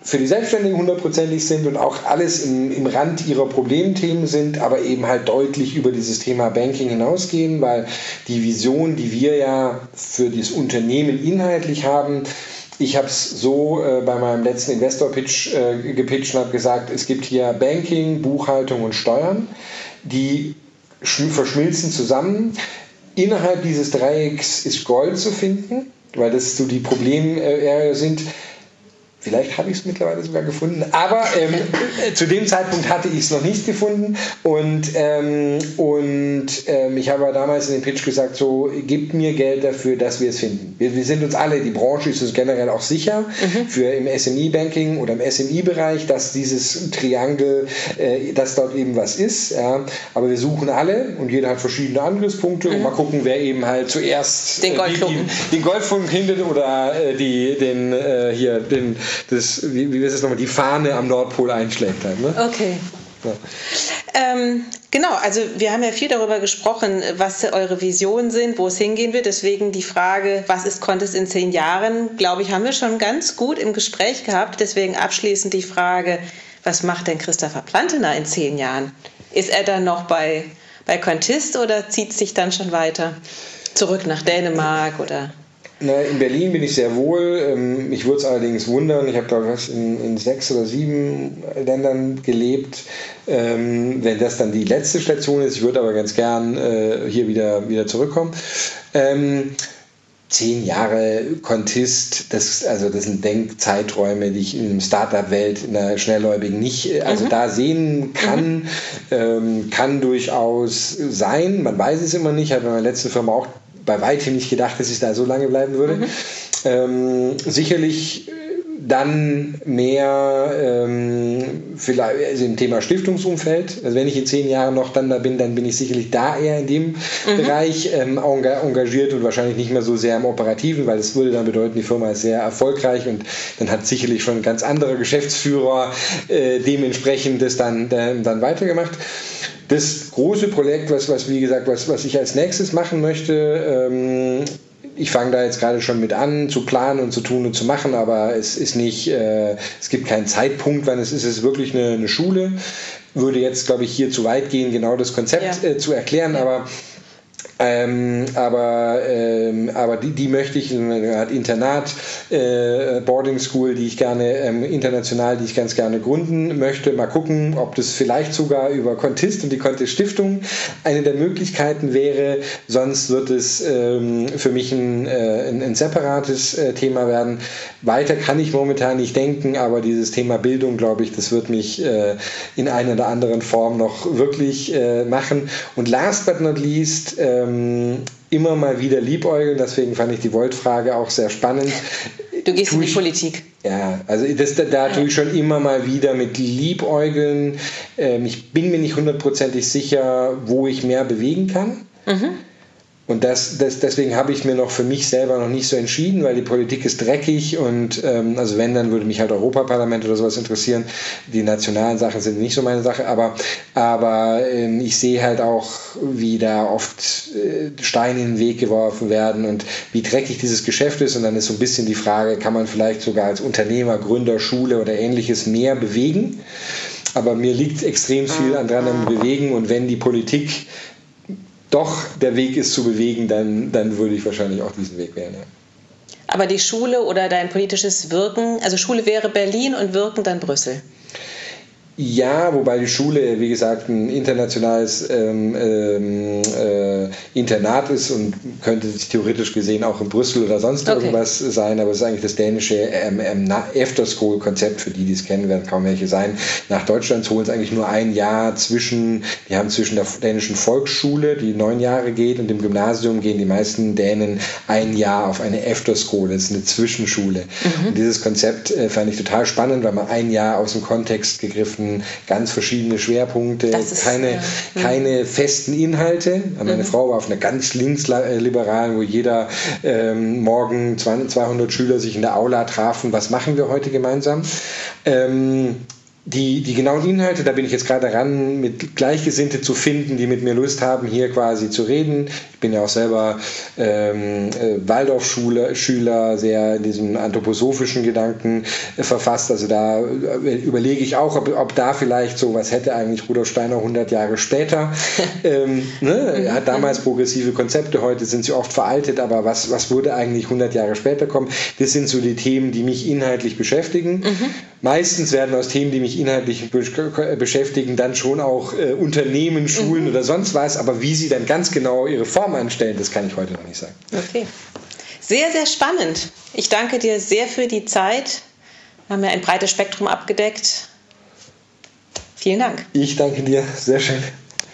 [SPEAKER 3] für die Selbstständigen hundertprozentig sind und auch alles im, im Rand ihrer Problemthemen sind, aber eben halt deutlich über dieses Thema Banking hinausgehen, weil die Vision, die wir ja für das Unternehmen inhaltlich haben, ich habe es so äh, bei meinem letzten Investor-Pitch äh, gepitcht und habe gesagt, es gibt hier Banking, Buchhaltung und Steuern, die verschmilzen zusammen. Innerhalb dieses Dreiecks ist Gold zu finden, weil das so die Probleme sind. Vielleicht habe ich es mittlerweile sogar gefunden, aber ähm, zu dem Zeitpunkt hatte ich es noch nicht gefunden und, ähm, und ähm, ich habe damals in dem Pitch gesagt, so, gebt mir Geld dafür, dass wir es finden. Wir, wir sind uns alle, die Branche ist uns generell auch sicher, mhm. für im S M E-Banking oder im S M E-Bereich, dass dieses Triangel, äh, dass dort eben was ist, ja. Aber wir suchen alle und jeder hat verschiedene Angriffspunkte mhm. und mal gucken, wer eben halt zuerst
[SPEAKER 2] den Goldfunken
[SPEAKER 3] äh, die, die, den Goldfunken findet oder äh, die, den, äh, hier, den Das, wie, wie ist es nochmal, die Fahne am Nordpol einschlägt halt, ne?
[SPEAKER 2] Okay. Ja. Ähm, genau, also wir haben ja viel darüber gesprochen, was eure Visionen sind, wo es hingehen wird. Deswegen die Frage, was ist Contest in zehn Jahren, glaube ich, haben wir schon ganz gut im Gespräch gehabt. Deswegen abschließend die Frage, was macht denn Christopher Plantener in zehn Jahren? Ist er dann noch bei, bei Contest oder zieht sich dann schon weiter zurück nach Dänemark oder...
[SPEAKER 3] Na, in Berlin bin ich sehr wohl. Mich würde es allerdings wundern. Ich habe, glaube ich, in, in sechs oder sieben Ländern gelebt. Wenn das dann die letzte Station ist, ich würde aber ganz gern hier wieder, wieder zurückkommen. Zehn Jahre Contest, das, also das sind Denkzeiträume, die ich in der Startup-Welt, in der Schnellläufigen nicht, also mhm. da sehen kann, mhm. ähm, kann durchaus sein. Man weiß es immer nicht. Ich habe in meiner letzten Firma auch bei weitem nicht gedacht, dass ich da so lange bleiben würde. Mhm. Ähm, sicherlich dann mehr ähm, vielleicht also im Thema Stiftungsumfeld. Also wenn ich in zehn Jahren noch dann da bin, dann bin ich sicherlich da eher in dem mhm. Bereich ähm, engagiert und wahrscheinlich nicht mehr so sehr im Operativen, weil das würde dann bedeuten, die Firma ist sehr erfolgreich und dann hat sicherlich schon ein ganz anderer Geschäftsführer äh, dementsprechend das dann, dann, dann weitergemacht. Das große Projekt, was, was wie gesagt, was, was ich als nächstes machen möchte, ähm, ich fange da jetzt gerade schon mit an, zu planen und zu tun und zu machen, aber es ist nicht, äh, es gibt keinen Zeitpunkt, wann es ist, es ist wirklich eine, eine Schule. Würde jetzt, glaube ich, hier zu weit gehen, genau das Konzept ja. äh, zu erklären, ja. aber Ähm, aber ähm, aber die, die möchte ich, eine Art Internat, äh, Boarding School, die ich gerne ähm, international, die ich ganz gerne gründen möchte. Mal gucken, ob das vielleicht sogar über Contest und die Contest Stiftung eine der Möglichkeiten wäre. Sonst wird es ähm, für mich ein, äh, ein, ein separates äh, Thema werden. Weiter kann ich momentan nicht denken, aber dieses Thema Bildung, glaube ich, das wird mich äh, in einer oder anderen Form noch wirklich äh, machen. Und last but not least, ähm, immer mal wieder liebäugeln, deswegen fand ich die Volt-Frage auch sehr spannend.
[SPEAKER 2] Du gehst
[SPEAKER 3] tu
[SPEAKER 2] in die
[SPEAKER 3] ich,
[SPEAKER 2] Politik.
[SPEAKER 3] Ja, also das, da, da tue ich schon immer mal wieder mit liebäugeln. Ähm, ich bin mir nicht hundertprozentig sicher, wo ich mehr bewegen kann. Mhm. Und das, das, deswegen habe ich mir noch für mich selber noch nicht so entschieden, weil die Politik ist dreckig und ähm, also wenn, dann würde mich halt Europaparlament oder sowas interessieren. Die nationalen Sachen sind nicht so meine Sache, aber, aber ähm, ich sehe halt auch, wie da oft äh, Steine in den Weg geworfen werden und wie dreckig dieses Geschäft ist und dann ist so ein bisschen die Frage, kann man vielleicht sogar als Unternehmer, Gründer, Schule oder ähnliches mehr bewegen? Aber mir liegt extrem viel an dran am Bewegen und wenn die Politik doch der Weg ist zu bewegen, dann, dann würde ich wahrscheinlich auch diesen Weg wählen. Ja.
[SPEAKER 2] Aber die Schule oder dein politisches Wirken, also Schule wäre Berlin und Wirken dann Brüssel?
[SPEAKER 3] Ja, wobei die Schule, wie gesagt, ein internationales ähm, ähm, äh, Internat ist und könnte theoretisch gesehen auch in Brüssel oder sonst okay. irgendwas sein, aber es ist eigentlich das dänische ähm, ähm, After-School-Konzept, für die, die es kennen, werden kaum welche sein. Nach Deutschland holen es eigentlich nur ein Jahr zwischen, die haben zwischen der dänischen Volksschule, die neun Jahre geht, und dem Gymnasium gehen die meisten Dänen ein Jahr auf eine After-School, das ist eine Zwischenschule. Mhm. Und dieses Konzept äh, fand ich total spannend, weil man ein Jahr aus dem Kontext gegriffen, ganz verschiedene Schwerpunkte, ist, keine, ja. keine festen Inhalte. Meine mhm. Frau war auf einer ganz linksliberalen, wo jeder ähm, morgen zweihundert Schüler sich in der Aula trafen. Was machen wir heute gemeinsam? Ähm, Die, die genauen Inhalte, da bin ich jetzt gerade dran, mit Gleichgesinnte zu finden, die mit mir Lust haben, hier quasi zu reden. Ich bin ja auch selber ähm, Waldorfschüler, sehr in diesem anthroposophischen Gedanken äh, verfasst. Also da äh, überlege ich auch, ob, ob da vielleicht so was hätte eigentlich Rudolf Steiner hundert Jahre später. ähm, ne? Er hat damals progressive Konzepte, heute sind sie oft veraltet, aber was, was würde eigentlich hundert Jahre später kommen? Das sind so die Themen, die mich inhaltlich beschäftigen. Mhm. Meistens werden aus Themen, die mich inhaltlich beschäftigen, dann schon auch äh, Unternehmen, Schulen mhm. oder sonst was, aber wie sie dann ganz genau ihre Form anstellen, das kann ich heute noch nicht sagen.
[SPEAKER 2] Okay. Sehr, sehr spannend. Ich danke dir sehr für die Zeit. Wir haben ja ein breites Spektrum abgedeckt. Vielen Dank.
[SPEAKER 3] Ich danke dir. Sehr schön.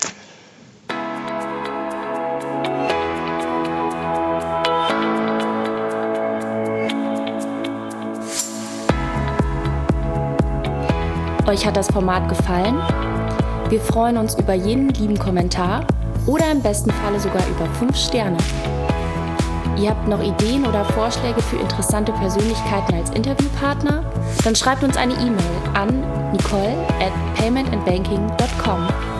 [SPEAKER 1] Euch hat das Format gefallen? Wir freuen uns über jeden lieben Kommentar oder im besten Falle sogar über fünf Sterne. Ihr habt noch Ideen oder Vorschläge für interessante Persönlichkeiten als Interviewpartner? Dann schreibt uns eine E-Mail an nicole at payment and banking dot com.